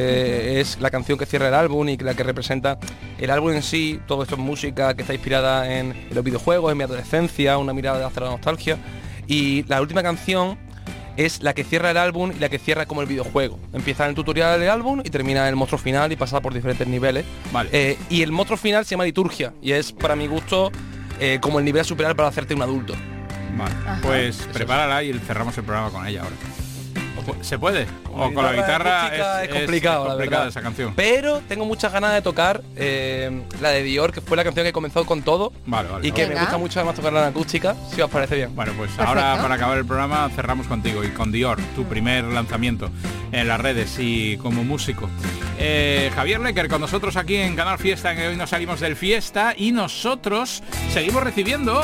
es la canción que cierra el álbum y la que representa el álbum en sí. Todo esto es música que está inspirada en los videojuegos, en mi adolescencia, una mirada hacia la nostalgia. Y la última canción es la que cierra el álbum y la que cierra como el videojuego. Empieza en el tutorial del álbum y termina en el monstruo final y pasa por diferentes niveles. Vale. Y el monstruo final se llama Liturgia y es, para mi gusto, como el nivel a superar para hacerte un adulto. Vale. Pues prepárala y cerramos el programa con ella ahora. ¿Se puede? O con la guitarra es complicado, la verdad. esa canción. Pero tengo muchas ganas de tocar la de Dior, que fue la canción que comenzó con todo. Vale. Y que me Venga. gusta mucho además tocarla en acústica, si os parece bien. Bueno, pues Perfecto. ahora para acabar el programa cerramos contigo y con Dior, tu primer lanzamiento en las redes y como músico. Javier Lecker con nosotros aquí en Canal Fiesta, en que hoy nos salimos del fiesta y nosotros seguimos recibiendo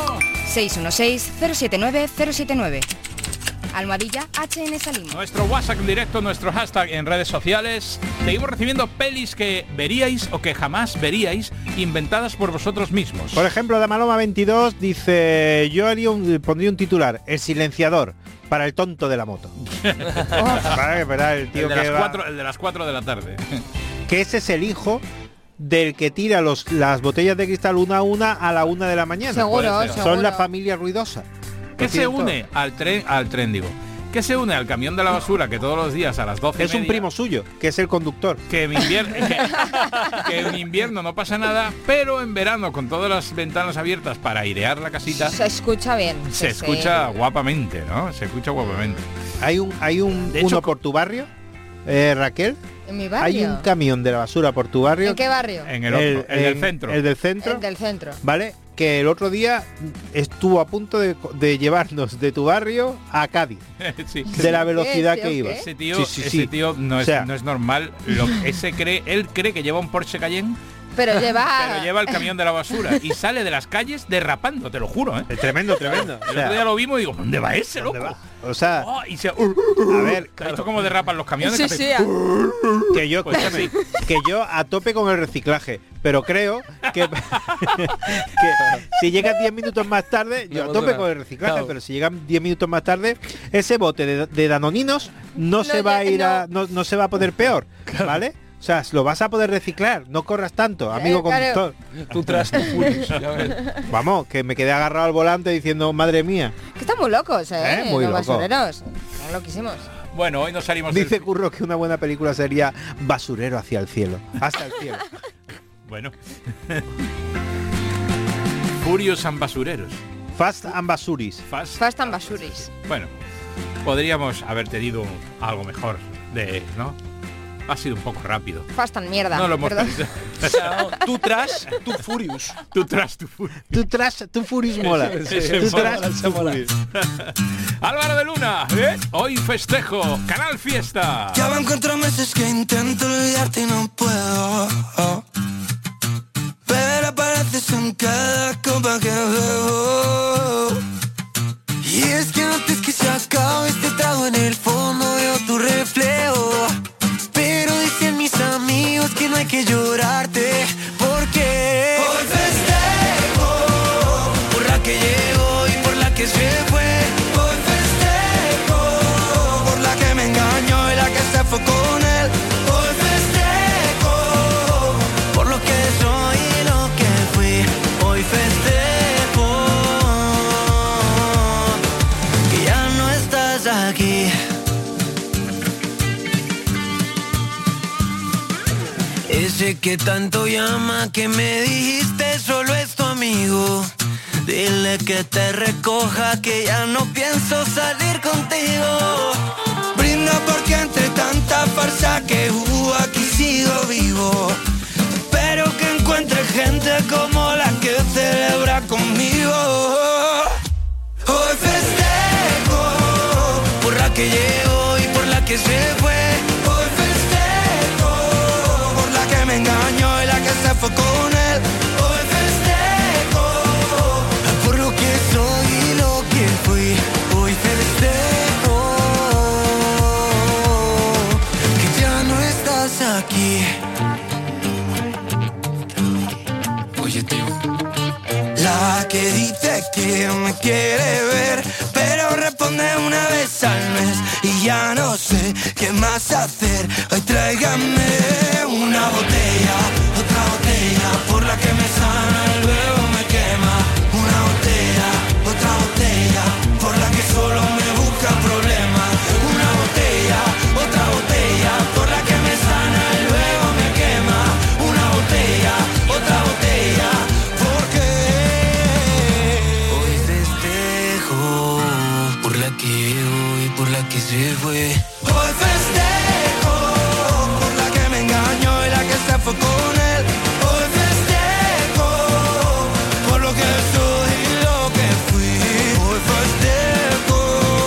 616-079-079. Almohadilla HN Salimos. nuestro WhatsApp en directo, nuestro hashtag en redes sociales. Seguimos recibiendo pelis que veríais o que jamás veríais, inventadas por vosotros mismos. Por ejemplo, Damaloma 22 dice, yo pondría un titular, El silenciador, para el tonto de la moto. Vale, ¿verdad? El tío el de, que las va- 4, el de las 4 de la tarde. que ese es el hijo del que tira las botellas de cristal una a una a la 1 de la mañana. Seguro, puede ser. seguro. Son la familia ruidosa. ¿Qué Lo se siento. une al tren digo? ¿Qué se une al camión de la basura que todos los días a las 12 Es un primo suyo, que es el conductor. que en invierno que en invierno no pasa nada, pero en verano con todas las ventanas abiertas para airear la casita Se escucha bien. se sí, escucha sí. guapamente, ¿no? Se escucha guapamente. Hay un De hecho, uno por tu barrio, Raquel. ¿En mi Hay barrio? un camión de la basura por tu barrio. ¿En qué barrio? En el otro, el del centro. El del centro. El del centro. ¿Vale? Que el otro día estuvo a punto de llevarnos de tu barrio a Cádiz, Sí. de la velocidad ¿Sí o que qué? iba. Ese tío, Sí, sí, ese sí. tío no, O es, sea, no es normal. Él cree que lleva un Porsche Cayenne Pero lleva... Pero lleva el camión de la basura y sale de las calles derrapando, te lo juro, ¿eh? Es tremendo. El otro día lo vimos y digo, ¿dónde va ese, loco? ¿Dónde va? O sea, Y se... a ver, ¿Has visto cómo derrapan los camiones? Sí, Que sí. hacen- que yo, Pues escúchame, que yo a tope con el reciclaje, pero creo que, que si llegan 10 minutos más tarde, yo a tope con el reciclaje, Claro. pero si llegan 10 minutos más tarde, ese bote de danoninos no se va a ir a, no se va a poner peor, ¿vale? O sea, lo vas a poder reciclar, no corras tanto, amigo claro. conductor. Tú tras tu Furious, ya ves. Vamos, que me quedé agarrado al volante diciendo, madre mía. Que están muy locos, Muy los locos. basureros. Están loquísimos. Bueno, hoy nos salimos Dice Curro que una buena película sería Basurero hacia el cielo, hasta el cielo. Bueno. Furious and basureros. Fast and Basuris. Fast and Basuris. Bueno, podríamos haber tenido algo mejor ¿no? Ha sido un poco rápido. Fast and mierda. No lo hemos perdón. pensado. O sea, no, tú tras tu Furious. Tú tras tu Furious. Tu Furious mola. Ese Tú mola, tras tu Furious. Álvaro de Luna, hoy festejo, Canal Fiesta. Ya van 4 meses que intento olvidarte y no puedo. Pero apareces en cada copa que bebo. Y es que antes que se acabe este trago, en el fondo veo tu reflejo. Pero dicen mis amigos que no hay que llorarte, porque hoy festejo por la que llegó y por la que se fue. Hoy festejo por la que me engañó y la que se fue con él. Hoy festejo por lo que soy y lo que fui. Hoy festejo que ya no estás aquí. Ese que tanto llama, que me dijiste solo es tu amigo. Dile que te recoja, que ya no pienso salir contigo. Brinda porque entre tanta farsa que hubo aquí sigo vivo. Pero que encuentre gente como la que celebra conmigo. Hoy festejo por la que llegó y por la que se fue. Hoy festejo por la que me engañó y la que se fue con él. Hoy festejo por lo que soy y lo que fui. Hoy festejo que ya no estás aquí. Oye, tío. La que dice que me quiere ver, pero responde una vez al mes. Y ya no sé qué más hacer. Hoy tráigame una botella, otra botella, por la que me sana y luego me quema. Una botella, otra botella, por la que solo me busca problemas. Una botella, otra botella, por la que me sana y luego me quema. Una botella, otra botella, porque hoy festejo por la que llegó y por la que se fue. Hoy festejo por la que me engañó y la que se fue con él. Hoy festejo por lo que soy y lo que fui. Hoy festejo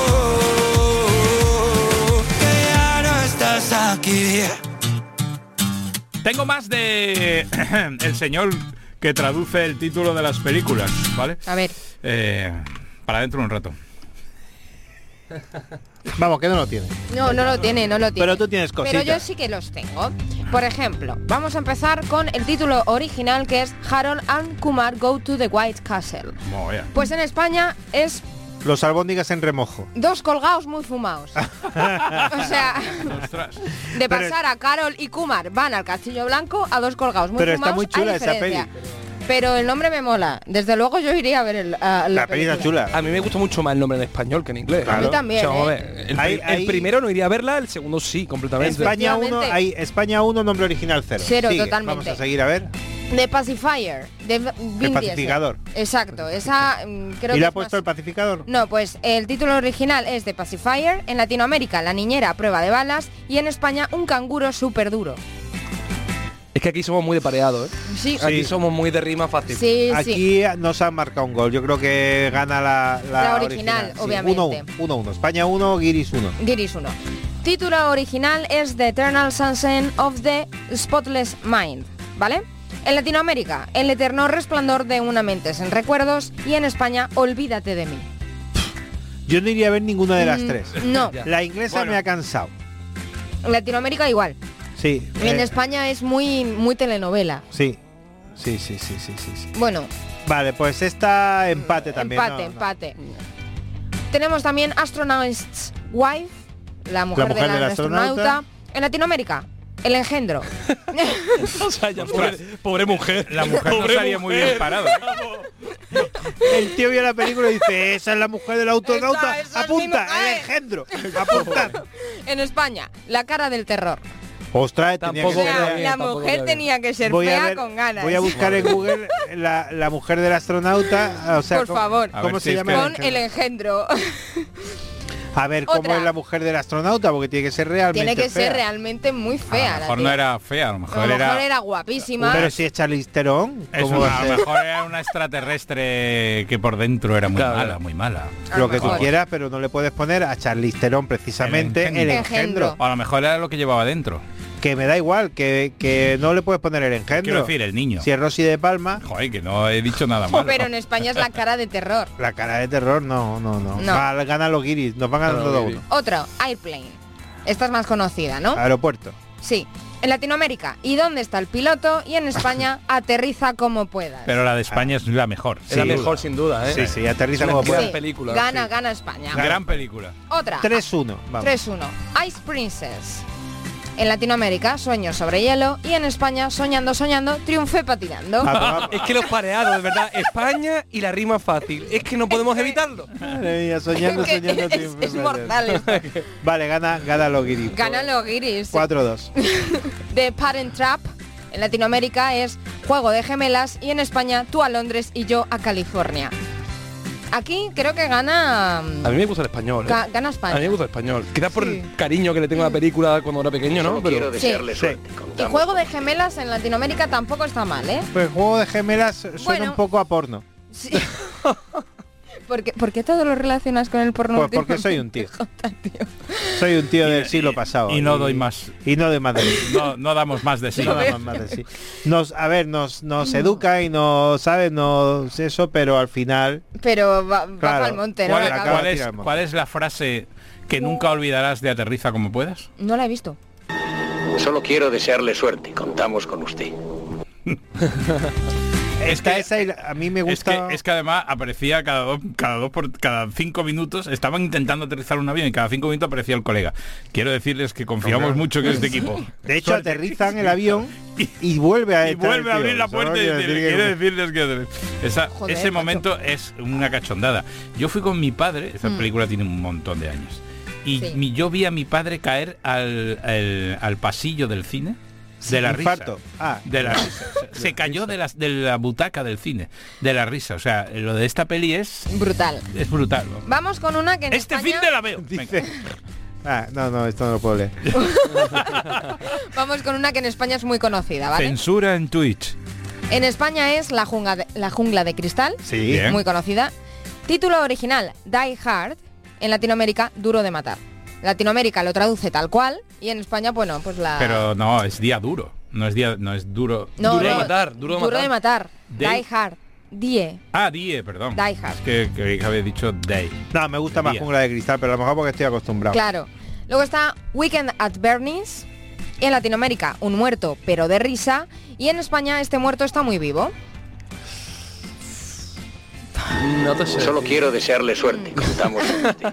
que ya no estás aquí. Tengo más de el señor que traduce el título de las películas, ¿vale? A ver. Para dentro de un rato. Vamos, que no lo tiene. No lo tiene. Pero tú tienes cositas. Pero yo sí que los tengo. Por ejemplo, vamos a empezar con el título original, que es Harold and Kumar Go to the White Castle. Oh, yeah. Pues en España es Los albóndigas en remojo. dos colgados muy fumados. O sea, Ostras. de Pero pasar a Carol y Kumar van al Castillo Blanco a dos colgados muy Pero está fumados. muy chula hay esa diferencia. peli. Pero el nombre me mola. Desde luego yo iría a ver La peli está chula. A mí me gusta mucho más el nombre en español que en inglés. Claro. A mí también, O sea, vamos a ¿eh? ver, el, Hay- el primero no iría a verla, el segundo sí, completamente. España 1, Efectivamente. hay España 1, nombre original 0. Cero, totalmente. Vamos a seguir a ver. The Pacifier, de Vin Diesel. Pacificador. Exacto, esa creo ¿Y que le ha es puesto más- el pacificador? No, pues el título original es The Pacifier, en Latinoamérica La niñera a prueba de balas y en España Un canguro súper duro. Es que aquí somos muy de pareado, ¿eh? Sí, Aquí somos muy de rima fácil. sí, sí. Aquí nos han marcado un gol. Yo creo que gana la La original, Sí, obviamente. 1-1. España 1, Guiris 1. Guiris 1. Título original es The Eternal Sunshine of the Spotless Mind, ¿vale? En Latinoamérica, El eterno resplandor de una mente sin recuerdos, y en España, Olvídate de mí. Yo no iría a ver ninguna de las tres. No. La inglesa me ha cansado. En Latinoamérica igual. Sí. En España es muy telenovela. Sí. Sí. Bueno. Vale, pues esta empate también. Empate. Tenemos también Astronaut's Wife, la mujer del astronauta. En Latinoamérica, El engendro. O sea, ya pobre mujer. La mujer no estaría muy bien parada. El tío vio la película y dice, esa es la mujer del astronauta. Esa es Apunta, mi mujer. El engendro. Apunta. En España, La cara del terror. Ostras, Tampoco La mujer tenía que ser Voy a fea ver- con ganas. Voy a buscar en Google la mujer del astronauta. O sea, Por favor. A ¿cómo ver se si es llama? que- Con El engendro. A ver cómo Otra. es la mujer del astronauta, porque tiene que ser realmente Tiene que ser fea. realmente muy fea. A lo la mejor tía. no era fea, a lo A mejor lo mejor era... era guapísima. Pero si es Charlize Theron, ¿cómo va A a lo ser? mejor era una extraterrestre que por dentro era muy Claro. mala, muy mala. A lo Lo que tú mejor. quieras, pero no le puedes poner a Charlize Theron precisamente El el engendro. engendro. O a lo mejor era lo que llevaba dentro. Que me da igual, que no le puedes poner el engendro. Quiero decir, el niño. Si es Rosy de Palma, Joder, que no he dicho nada malo. Pero en España es La cara de terror. la cara de terror, no. No. Gana los guiris, nos van ganando todo uno. Otro, Airplane. Esta es más conocida, ¿no? Aeropuerto. Sí. En Latinoamérica, ¿Y dónde está el piloto? Y en España, Aterriza como puedas. Pero la de España es la mejor. Es la sin mejor duda. sin duda, ¿eh? Sí, aterriza Una como gran pueda. película. Gana España. Gran película. Otra. 3-1, vamos. 3-1. Ice Princess. En Latinoamérica, Sueños sobre hielo. Y en España, Soñando, triunfé patinando. Es que los pareados, de verdad, España y la rima fácil. Es que no podemos evitarlo. Madre mía, soñando, Que soñando. es mortal esto. Vale, gana los guiris. Gana los guiris. 4-2. The Parent Trap. En Latinoamérica es Juego de gemelas. Y en España, Tú a Londres y yo a California. Aquí creo que gana... A mí me gusta el español, ¿eh? Gana España. A mí me gusta el español. Quizás por Sí. el cariño que le tengo a la película cuando era pequeño, ¿no? Pero Sí. Y Juego de gemelas en Latinoamérica tampoco está mal, ¿eh? Pues Juego de gemelas suena Bueno. un poco a porno. Sí. ¿Por qué todo lo relacionas con el porno? Pues porque soy un tío. Soy un tío del siglo pasado. Y no doy más. Y no doy más de mí. No damos más de sí. No damos más de sí. Nos educa y nos sabe, nos eso, pero al final Pero va Claro. para el monte, ¿no? ¿Cuál, Bueno, Acaba- acaba- cuál es, tiramos. cuál es la frase que nunca olvidarás de Aterriza como puedas? No la he visto. Solo quiero desearle suerte. Contamos con usted. a mí me gusta. Es que además aparecía cada 5 minutos, estaban intentando aterrizar un avión y cada 5 minutos aparecía el colega. Quiero decirles que confiamos mucho en este equipo. De hecho, aterrizan el avión y vuelve a Y estar vuelve a el tío. abrir la Solo puerta y quiero decirle, decir quiero que- decirles que Joder, ese macho. momento es una cachondada. Yo fui con mi padre, esa película tiene un montón de años, y Sí. yo vi a mi padre caer al pasillo del cine de la risa. Infarto. Ah. De la risa. Se cayó de la butaca del cine, de la risa. O sea, lo de esta peli es Brutal. brutal. Vamos con una que en Este España... fin de la veo. Dice. No, esto no lo puedo leer. Vamos con una que en España es muy conocida, ¿vale? Censura en Twitch. En España es La jungla de cristal. Sí. Bien. Muy conocida. Título original, Die Hard. En Latinoamérica, Duro de matar. Latinoamérica lo traduce tal cual. Y en España, bueno, pues la... Pero no, es día duro. No es duro. No, Duro de no, matar, duro de matar. Die Hard. Die. Ah, Die, perdón. Die Hard. Es que había dicho Day. No, me gusta más Día. Jungla de Cristal, pero a lo mejor porque estoy acostumbrado. Claro. Luego está Weekend at Bernie's. Y en Latinoamérica, Un muerto, pero de risa. Y en España, este muerto está muy vivo. no te sé. Solo quiero desearle suerte. Contamos con usted.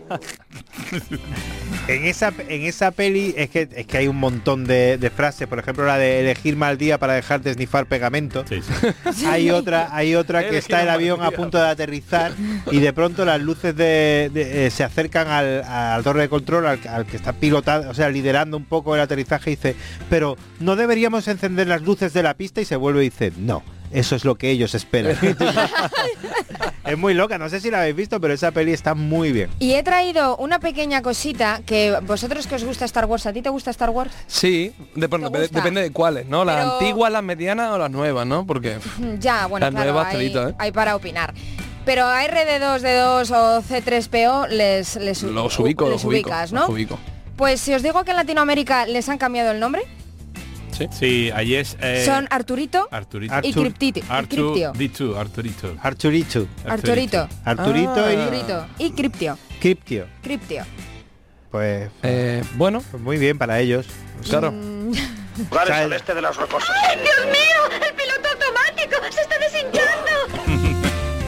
En esa peli es que hay un montón de frases, por ejemplo la de elegir mal día para dejar de snifar pegamento. Sí, sí. Hay otra que está el avión a punto de aterrizar y de pronto las luces se acercan al torre de control, al que está pilotando, o sea, liderando un poco el aterrizaje, y dice, pero no deberíamos encender las luces de la pista, y se vuelve y dice, no, eso es lo que ellos esperan. Es muy loca, no sé si la habéis visto, pero esa peli está muy bien. Y he traído una pequeña cosita que vosotros que os gusta Star Wars, ¿a ti te gusta Star Wars? Sí, ¿Te gusta? depende de cuáles, ¿no? Las Pero- antiguas, las medianas o las nuevas, ¿no? Porque Ya, bueno, Las claro, nuevas telita, ¿eh? hay para opinar. Pero a RD2D2 o C3PO les los ubico, les ubicas, ¿no? los ubico. Pues si os digo que en Latinoamérica les han cambiado el nombre, Sí. Sí, allí es... Son Arturito, Arturito. y Criptito. Arturito. Arturito. Arturito. Arturito y Arturito. Y Criptio. Criptio. Criptio. Pues bueno, pues muy bien para ellos. claro. Lugares al este de las rocosas. ¡Ay, Dios mío! ¡El piloto automático se está deshinchando!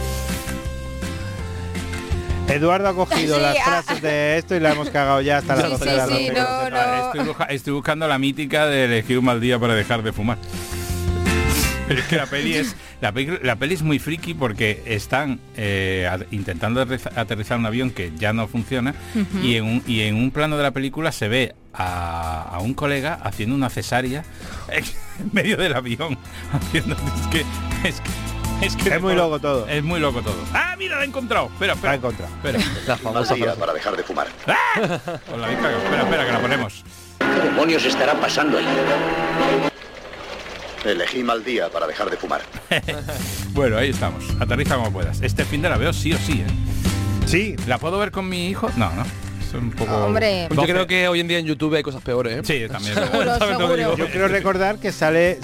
Eduardo ha cogido Sí, las frases de esto y la hemos cagado ya hasta las Sí, 12 sí, de la sí, noche. no. Estoy buscando la mítica de elegir un mal día para dejar de fumar. Pero es que la peli es muy friki porque están intentando aterrizar un avión que ya no funciona y en un plano de la película se ve a un colega haciendo una cesárea en medio del avión. Es muy loco todo. Es muy loco todo. ¡Ah, mira, la he encontrado! Espera. La he encontrado. Espera. La famosa Día frase. para dejar de fumar. Con la bica, espera, que la ponemos. ¿Qué demonios estará pasando ahí? Elegí mal día para dejar de fumar. Bueno, ahí estamos. Aterriza como puedas. Este fin de la veo sí o sí, ¿eh? Sí. ¿La puedo ver con mi hijo? No. Es un poco... Hombre. Yo creo que hoy en día en YouTube hay cosas peores, ¿eh? Sí, también. Seguro. Yo quiero recordar que sale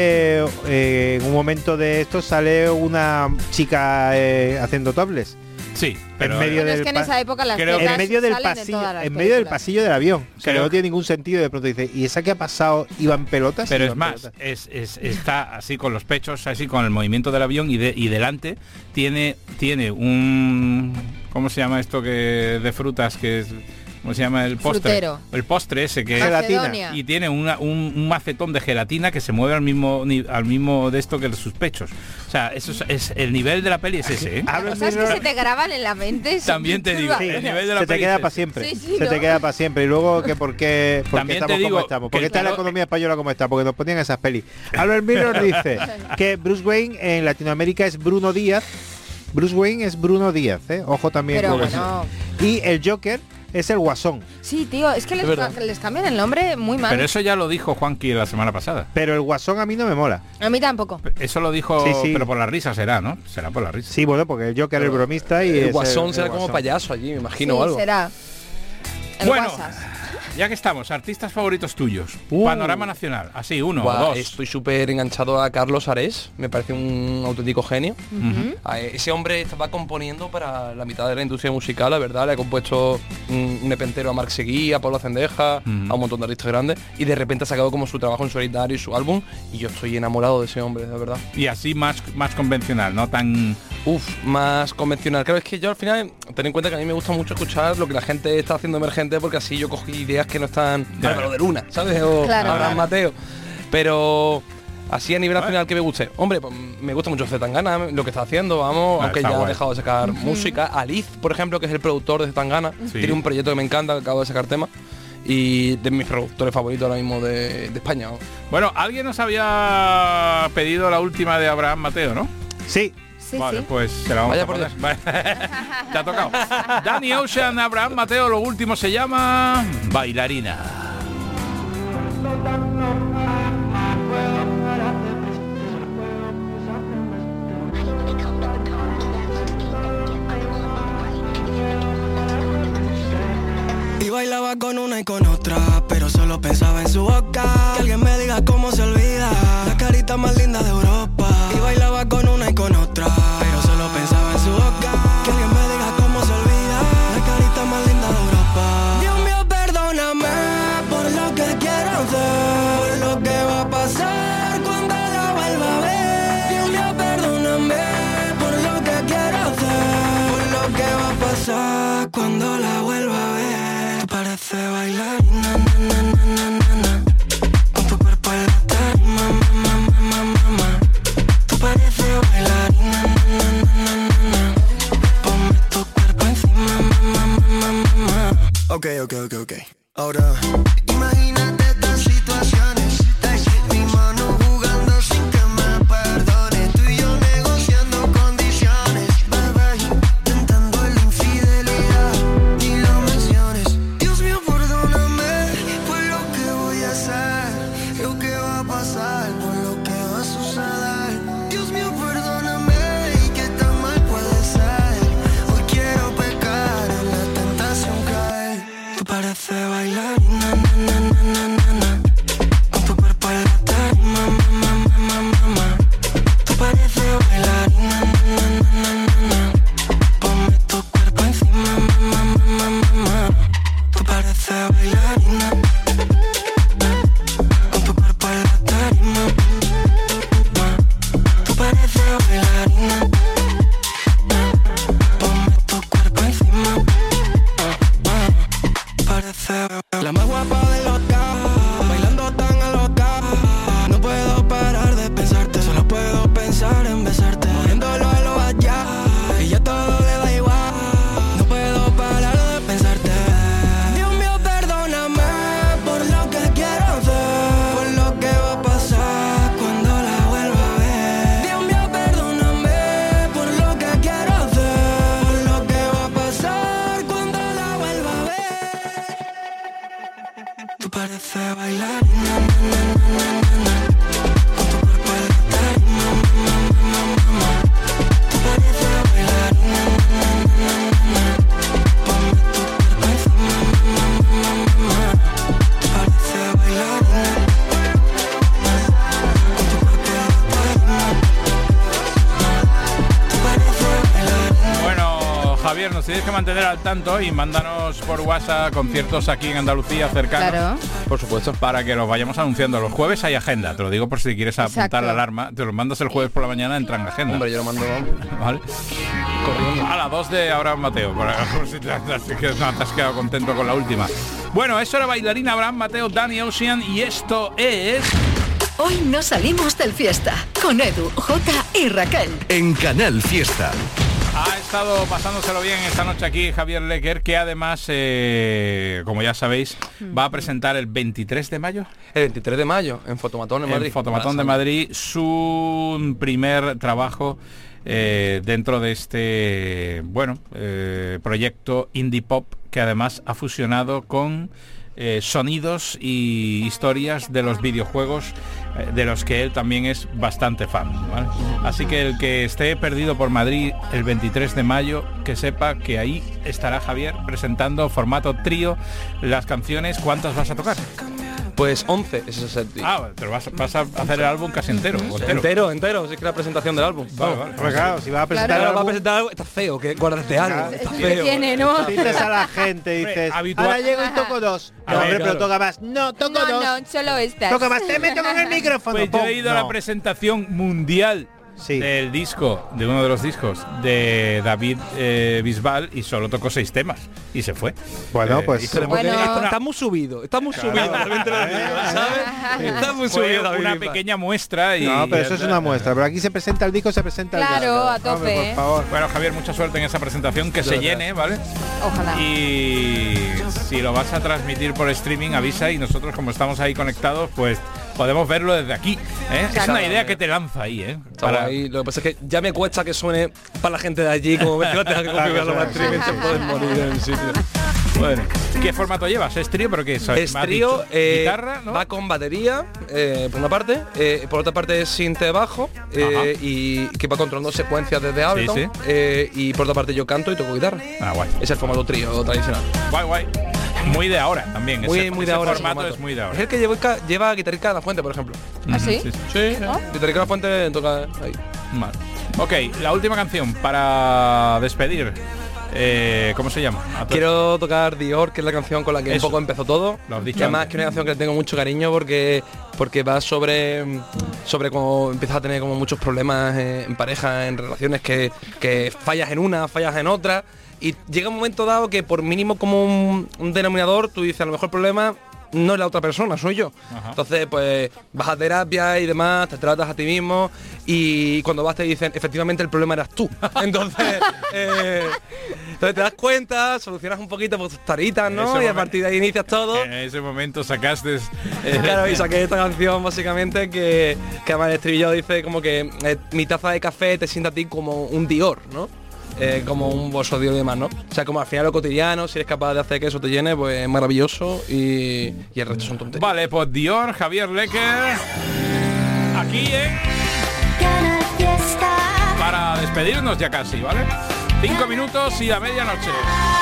en un momento de esto sale una chica haciendo topless. Sí, pero en medio Bueno, es del que en pa- esa época las creo que tetas en medio del salen de pasillo, todas las en medio del películas. pasillo del avión, que Creo- no tiene ningún sentido. De pronto dice, ¿y esa que ha pasado iba en pelotas? Pero Iba es en más, pelotas. está así con los pechos, así con el movimiento del avión y delante tiene un... ¿Cómo se llama esto que de frutas que es... ¿Cómo se llama el postre? Frutero. El postre ese que Gelatina. Macedonia. y tiene un macetón de gelatina que se mueve al mismo de esto que sus pechos. O sea, eso es el nivel de la peli es ese, ¿eh? Habla Cosas que Mirror- se te graban en la mente. son También te digo, churras. el nivel de la se te peli queda es para ese. siempre. Sí, se te ¿no? queda para siempre. Y luego que por qué También te estamos digo como estamos. que Porque está la todo- economía española como está. Porque nos ponían esas pelis. Albert Mirror dice que Bruce Wayne en Latinoamérica es Bruno Díaz. Bruce Wayne es Bruno Díaz, ¿eh? Ojo también Pero con bueno. eso. Y el Joker es el Guasón. Sí, tío, es que Es verdad. les cambian el nombre muy mal. Pero eso ya lo dijo Juanqui la semana pasada. Pero el Guasón a mí no me mola. A mí tampoco. Eso lo dijo, Sí, sí. pero por la risa será, ¿no? Será por la risa. Sí, bueno, porque el Joker es el bromista y El es Guasón el será como Guasón. payaso allí, me imagino, Sí, o algo. será. El Bueno, Guasas. ya que estamos, artistas favoritos tuyos. Uh. Panorama nacional, así, uno Buah, o dos. estoy súper enganchado a Carlos Ares, me parece un auténtico genio. Ese hombre estaba componiendo para la mitad de la industria musical, la verdad, le ha compuesto un EP entero a Marc Seguí, a Pablo Cendeja, a un montón de artistas grandes, y de repente ha sacado como su trabajo en solitario y su álbum, y yo estoy enamorado de ese hombre, de verdad. Y así más convencional, no tan... Más convencional. Claro, es que yo al final, ten en cuenta que a mí me gusta mucho escuchar lo que la gente está haciendo emergente, porque así yo cogí ideas que no están... Claro. Álvaro de Luna, ¿sabes? O Claro. Abraham Mateo. Pero... Así a nivel nacional que me guste. Hombre, pues me gusta mucho Zetangana, lo que está haciendo, vamos, aunque está ya ha guay. dejado de sacar música. Aliz, por ejemplo, que es el productor de Zetangana, Sí. tiene un proyecto que me encanta, que acabo de sacar tema. Y de mis productores favoritos ahora mismo de España. ¿no? Bueno, alguien nos había pedido la última de Abraham Mateo, ¿no? Sí. Sí, Vale, sí. pues se la vamos Vaya a por poner. Vale. Te ha tocado. Danny Ocean, Abraham Mateo, lo último se llama Bailarina. Y bailaba con una y con otra, pero solo pensaba en su boca. Que alguien me diga cómo se olvida la carita más linda de Europa. Y bailaba con una y con otra, pero solo pensaba en su boca. Que alguien me diga cómo se olvida la carita más linda de Europa. Dios mío, perdóname por lo que quiero hacer, por lo que va a pasar cuando la vuelva a ver. Dios mío, perdóname por lo que quiero hacer, por lo que va a pasar cuando la vuelva a ver. Parece bailarina, na, na, na, na, na, na. Con tu cuerpo en la tarima, ma, ma, ma, ma, ma. Tú pareces bailarina, na, na, na, na, na, na. Ponme tu cuerpo encima, ma, ma, ma, ma, ma. Ok. Ahora, imagínate estas situaciones. Mi mano jugando sin que me perdone. Tú y yo negociando condiciones. Bye, intentando la infidelidad. Ni lo menciones. Dios mío, perdóname por lo que voy a hacer, lo que va a pasar, por lo que va a suceder. Dios mío, perdóname, y qué tan mal puede ser. Hoy quiero pecar, en la tentación caer. Tú pareces bailarina, na, na, na, na, na. bailarina. Ponme tu cuerpo encima. Parece la más guapa de los cajas, bailando tan alocada. No puedo parar de pensarte, solo puedo pensar en besarte. Moviéndolo a lo allá, y ya todo le da igual. No puedo parar de pensarte. Dios mío, perdóname por lo que quiero hacer, por lo que va a pasar cuando la vuelva a ver. Dios mío, perdóname por lo que quiero hacer, por lo que va a pasar cuando la vuelva a ver. Tú pareces bailarina, con tu cuerpo en la tarima, tú pareces bailarina, ponme tu cuerpo encima, tú pareces bailarina, con tu cuerpo en la tarima, tú pareces bailarina. Bueno, Javier, nos tienes que mantener al tanto y mándanos por WhatsApp conciertos aquí en Andalucía cercanos. Claro. Por supuesto. Para que los vayamos anunciando. Los jueves hay agenda, te lo digo por si quieres apuntar Exacto. la alarma. Te los mandas el jueves por la mañana, entran en agenda. Hombre, yo lo mando ¿Vale? corriendo. A las 2 de Abraham Mateo, por si te has quedado contento con la última. Bueno, eso era bailarina Abraham Mateo, Danny Ocean, y esto es... Hoy no salimos del fiesta con Edu, Jota y Raquel. En Canal Fiesta. Ha estado pasándoselo bien esta noche aquí Javier Lecker, que además, como ya sabéis, va a presentar el 23 de mayo. El 23 de mayo, en Fotomatón, en Madrid. En Fotomatón de Madrid, su primer trabajo dentro de este, proyecto indie pop que además ha fusionado con sonidos y historias de los videojuegos de los que él también es bastante fan, ¿vale? Así que el que esté perdido por Madrid el 23 de mayo, que sepa que ahí estará Javier presentando formato trío las canciones. ¿Cuántas vas a tocar? Pues 11, ese es el tío. Pero vas a hacer el álbum casi entero. Entero, sí que la presentación del álbum. Vale. Pues claro, si vas a presentar Claro, va a algo, presentar algo, está feo, que guárdate algo. Está feo. Tiene, ¿no? dices a la gente, dices, habitual. ahora llego y toco dos. A No, ver, hombre, claro. pero toca más. No, toco dos. No, solo estas. Toca más, te meto con el micrófono. Pues yo ¡Pum! he ido a la No. presentación mundial del disco, de uno de los discos de David Bisbal, y solo tocó 6 temas y se fue. Bueno, pues hizo Bueno. Está muy subido, también te lo digo, ¿sabes? Está muy fue subido David una Bisbal. pequeña muestra y no, pero eso es una muestra. Pero aquí se presenta el disco, se presenta el disco. Claro, a tope. Hombre, por favor. Bueno, Javier, mucha suerte en esa presentación, que se llene, ¿vale? Ojalá. Y si lo vas a transmitir por streaming, avisa, y nosotros, como estamos ahí conectados, pues podemos verlo desde aquí, ¿eh? Es una idea que te lanza ahí, ¿eh? Para ahí, lo que pasa es que ya me cuesta que suene para la gente de allí, como me tengo que configurarlo para streaming, se pueden morir en el sitio. Bueno, ¿qué formato llevas? ¿Es trío? ¿Pero qué es? Es Me has trío, dicho, guitarra, ¿no? va con batería, por una parte, por otra parte es sinte bajo, y que va controlando secuencias desde Ableton, Sí. y por otra parte yo canto y toco guitarra. Guay. Es el formato trío tradicional. Guay. Muy de ahora también. Muy ese de ahora. formato es muy de ahora. Es el que lleva Guitarrica de la Fuente, por ejemplo. ¿Ah, sí? Sí, Guitarrica de la Fuente toca ahí. Vale. Ok, la última canción para despedir. ¿Cómo se llama? Quiero tocar Dior, que es la canción con la que Eso. un poco empezó todo. Lo has dicho Y además antes. que es una canción que le tengo mucho cariño porque va sobre cómo empiezas a tener como muchos problemas en pareja, en relaciones, que fallas en una, fallas en otra. Y llega un momento dado que por mínimo como un denominador, tú dices, a lo mejor el problema no es la otra persona, soy yo. Ajá. Entonces, pues vas a terapia y demás, te tratas a ti mismo, y cuando vas te dicen, efectivamente el problema eras tú. Entonces, entonces te das cuenta, solucionas un poquito por tus taritas, En ¿no? ese Y a momen- partir de ahí inicias todo. En ese momento sacaste... Claro, y saqué esta canción básicamente que además el estribillo dice como que mi taza de café te sienta a ti como un Dior, ¿no? Como un bolso de Dior y demás, ¿no? O sea, como al final lo cotidiano, si eres capaz de hacer que eso te llene, pues es maravilloso, y el resto son tonterías. Vale, pues Dior, Javier Lecker, aquí, Canal Fiesta. para despedirnos ya casi, ¿vale? 5 minutos y la medianoche.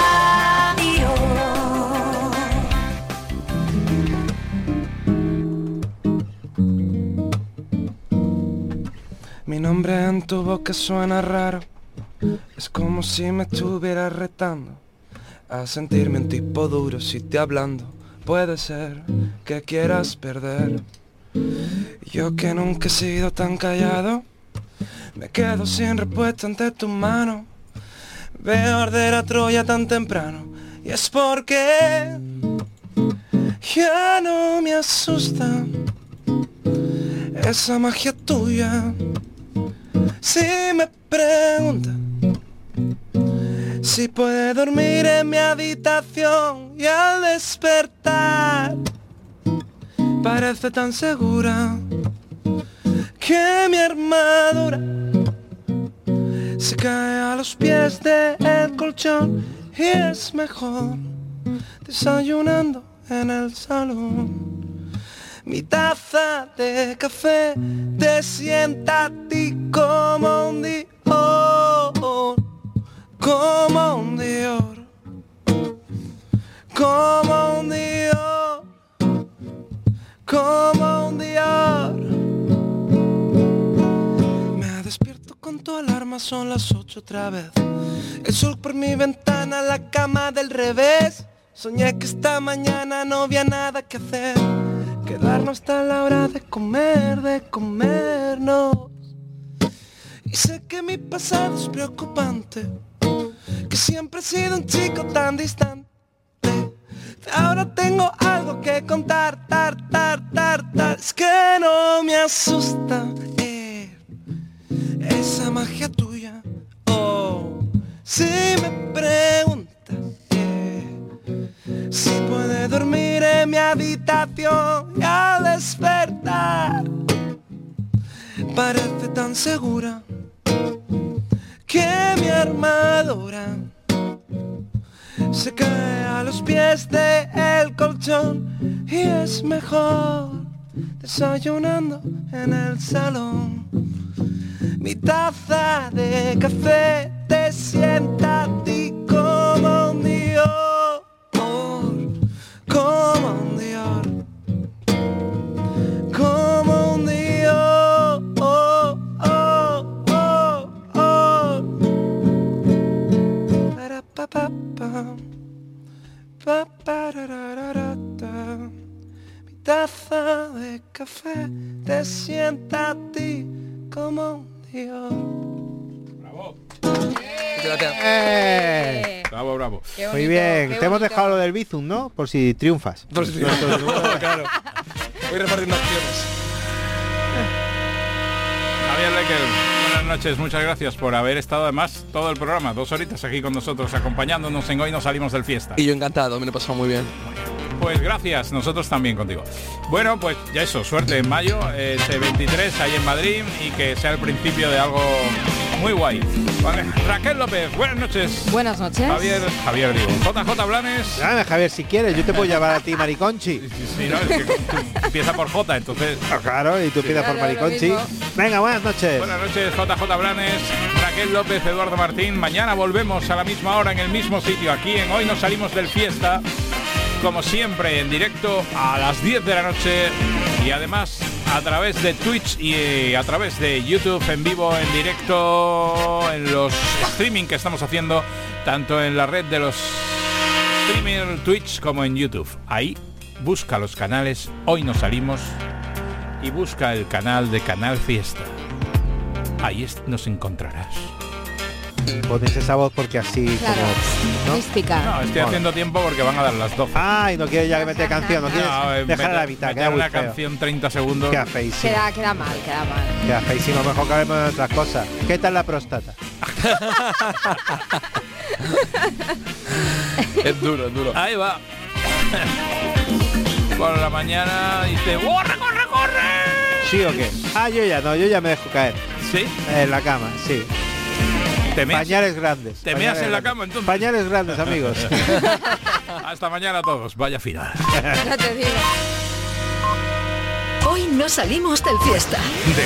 Mi nombre en tu boca suena raro. Es como si me estuviera retando a sentirme un tipo duro si te hablando. Puede ser que quieras perder. Yo que nunca he sido tan callado, Me quedo sin respuesta ante tus manos. Veo arder a Troya tan temprano. Y es porque ya no me asusta esa magia tuya. Si me preguntan si puede dormir en mi habitación y al despertar parece tan segura que mi armadura se cae a los pies del colchón y es mejor desayunando en el salón. Mi taza de café te sienta a ti como un dios, como un dios, como un dios, como un dios. Me despierto con tu alarma, son las 8 otra vez. El sol por mi ventana, la cama del revés. Soñé que esta mañana no había nada que hacer, quedarnos hasta la hora de comernos. Y sé que mi pasado es preocupante, que siempre he sido un chico tan distante. Ahora tengo algo que contar, es que no me asusta esa magia tuya. Oh, si me preguntas si puede dormir en mi habitación y al despertar parece tan segura que mi armadura se cae a los pies del colchón y es mejor desayunando en el salón. Mi taza de café te sienta a ti como un dios, como un dios, como un dios, oh, oh, oh, oh. Para pa pa pa pa pa. Mi taza de café te sienta a ti como un dios. Bravo. Bravo, bravo. Muy bien, te hemos dejado lo del Bizum, ¿no? Por si triunfas. Por si triunfas. Claro. Voy repartiendo acciones. Javier Lecker, buenas noches, muchas gracias por haber estado además todo el programa, 2 horitas aquí con nosotros, acompañándonos en Hoy Nos Salimos del Fiesta. Y yo encantado, me lo he pasado muy bien. Pues gracias, nosotros también contigo. Bueno, pues ya eso, suerte en mayo, ese 23 ahí en Madrid y que sea el principio de algo muy guay. Vale. Raquel López, buenas noches. Buenas noches. Javier digo. JJ Blanes. Dame, Javier, si quieres, yo te puedo llevar a ti Mariconchi. Sí, no, es que tú empieza por J, entonces. Ah, claro, y tú empiezas por Mariconchi. Venga, buenas noches. Buenas noches, JJ Blanes, Raquel López, Eduardo Martín. Mañana volvemos a la misma hora en el mismo sitio, aquí en Hoy Nos Salimos del Fiesta. Como siempre, en directo a las 10 de la noche y además a través de Twitch y a través de YouTube en vivo, en directo, en los streaming que estamos haciendo, tanto en la red de los streaming Twitch como en YouTube. Ahí busca los canales Hoy Nos Salimos y busca el canal de Canal Fiesta. Ahí nos encontrarás. Pones esa voz porque así claro, como... ¿no? Mística. No, estoy haciendo tiempo porque van a dar las 12. Ay, no quieres ya que meter canción, no quieres dejar a la mitad, queda muy una feo. canción 30 segundos. Queda feísimo. Queda mal. Queda feísimo, mejor que hablemos de otras cosas. ¿Qué tal la próstata? Es duro. Ahí va. Por la mañana dice, ¡corre, corre, corre! ¿Sí o qué? Ah, yo ya me dejo caer. ¿Sí? En la cama, sí. Pañales grandes. ¿Te meas en la cama entonces? Pañales grandes, amigos. Hasta mañana a todos. Vaya final. Ya te digo. Hoy Nos Salimos del Fiesta.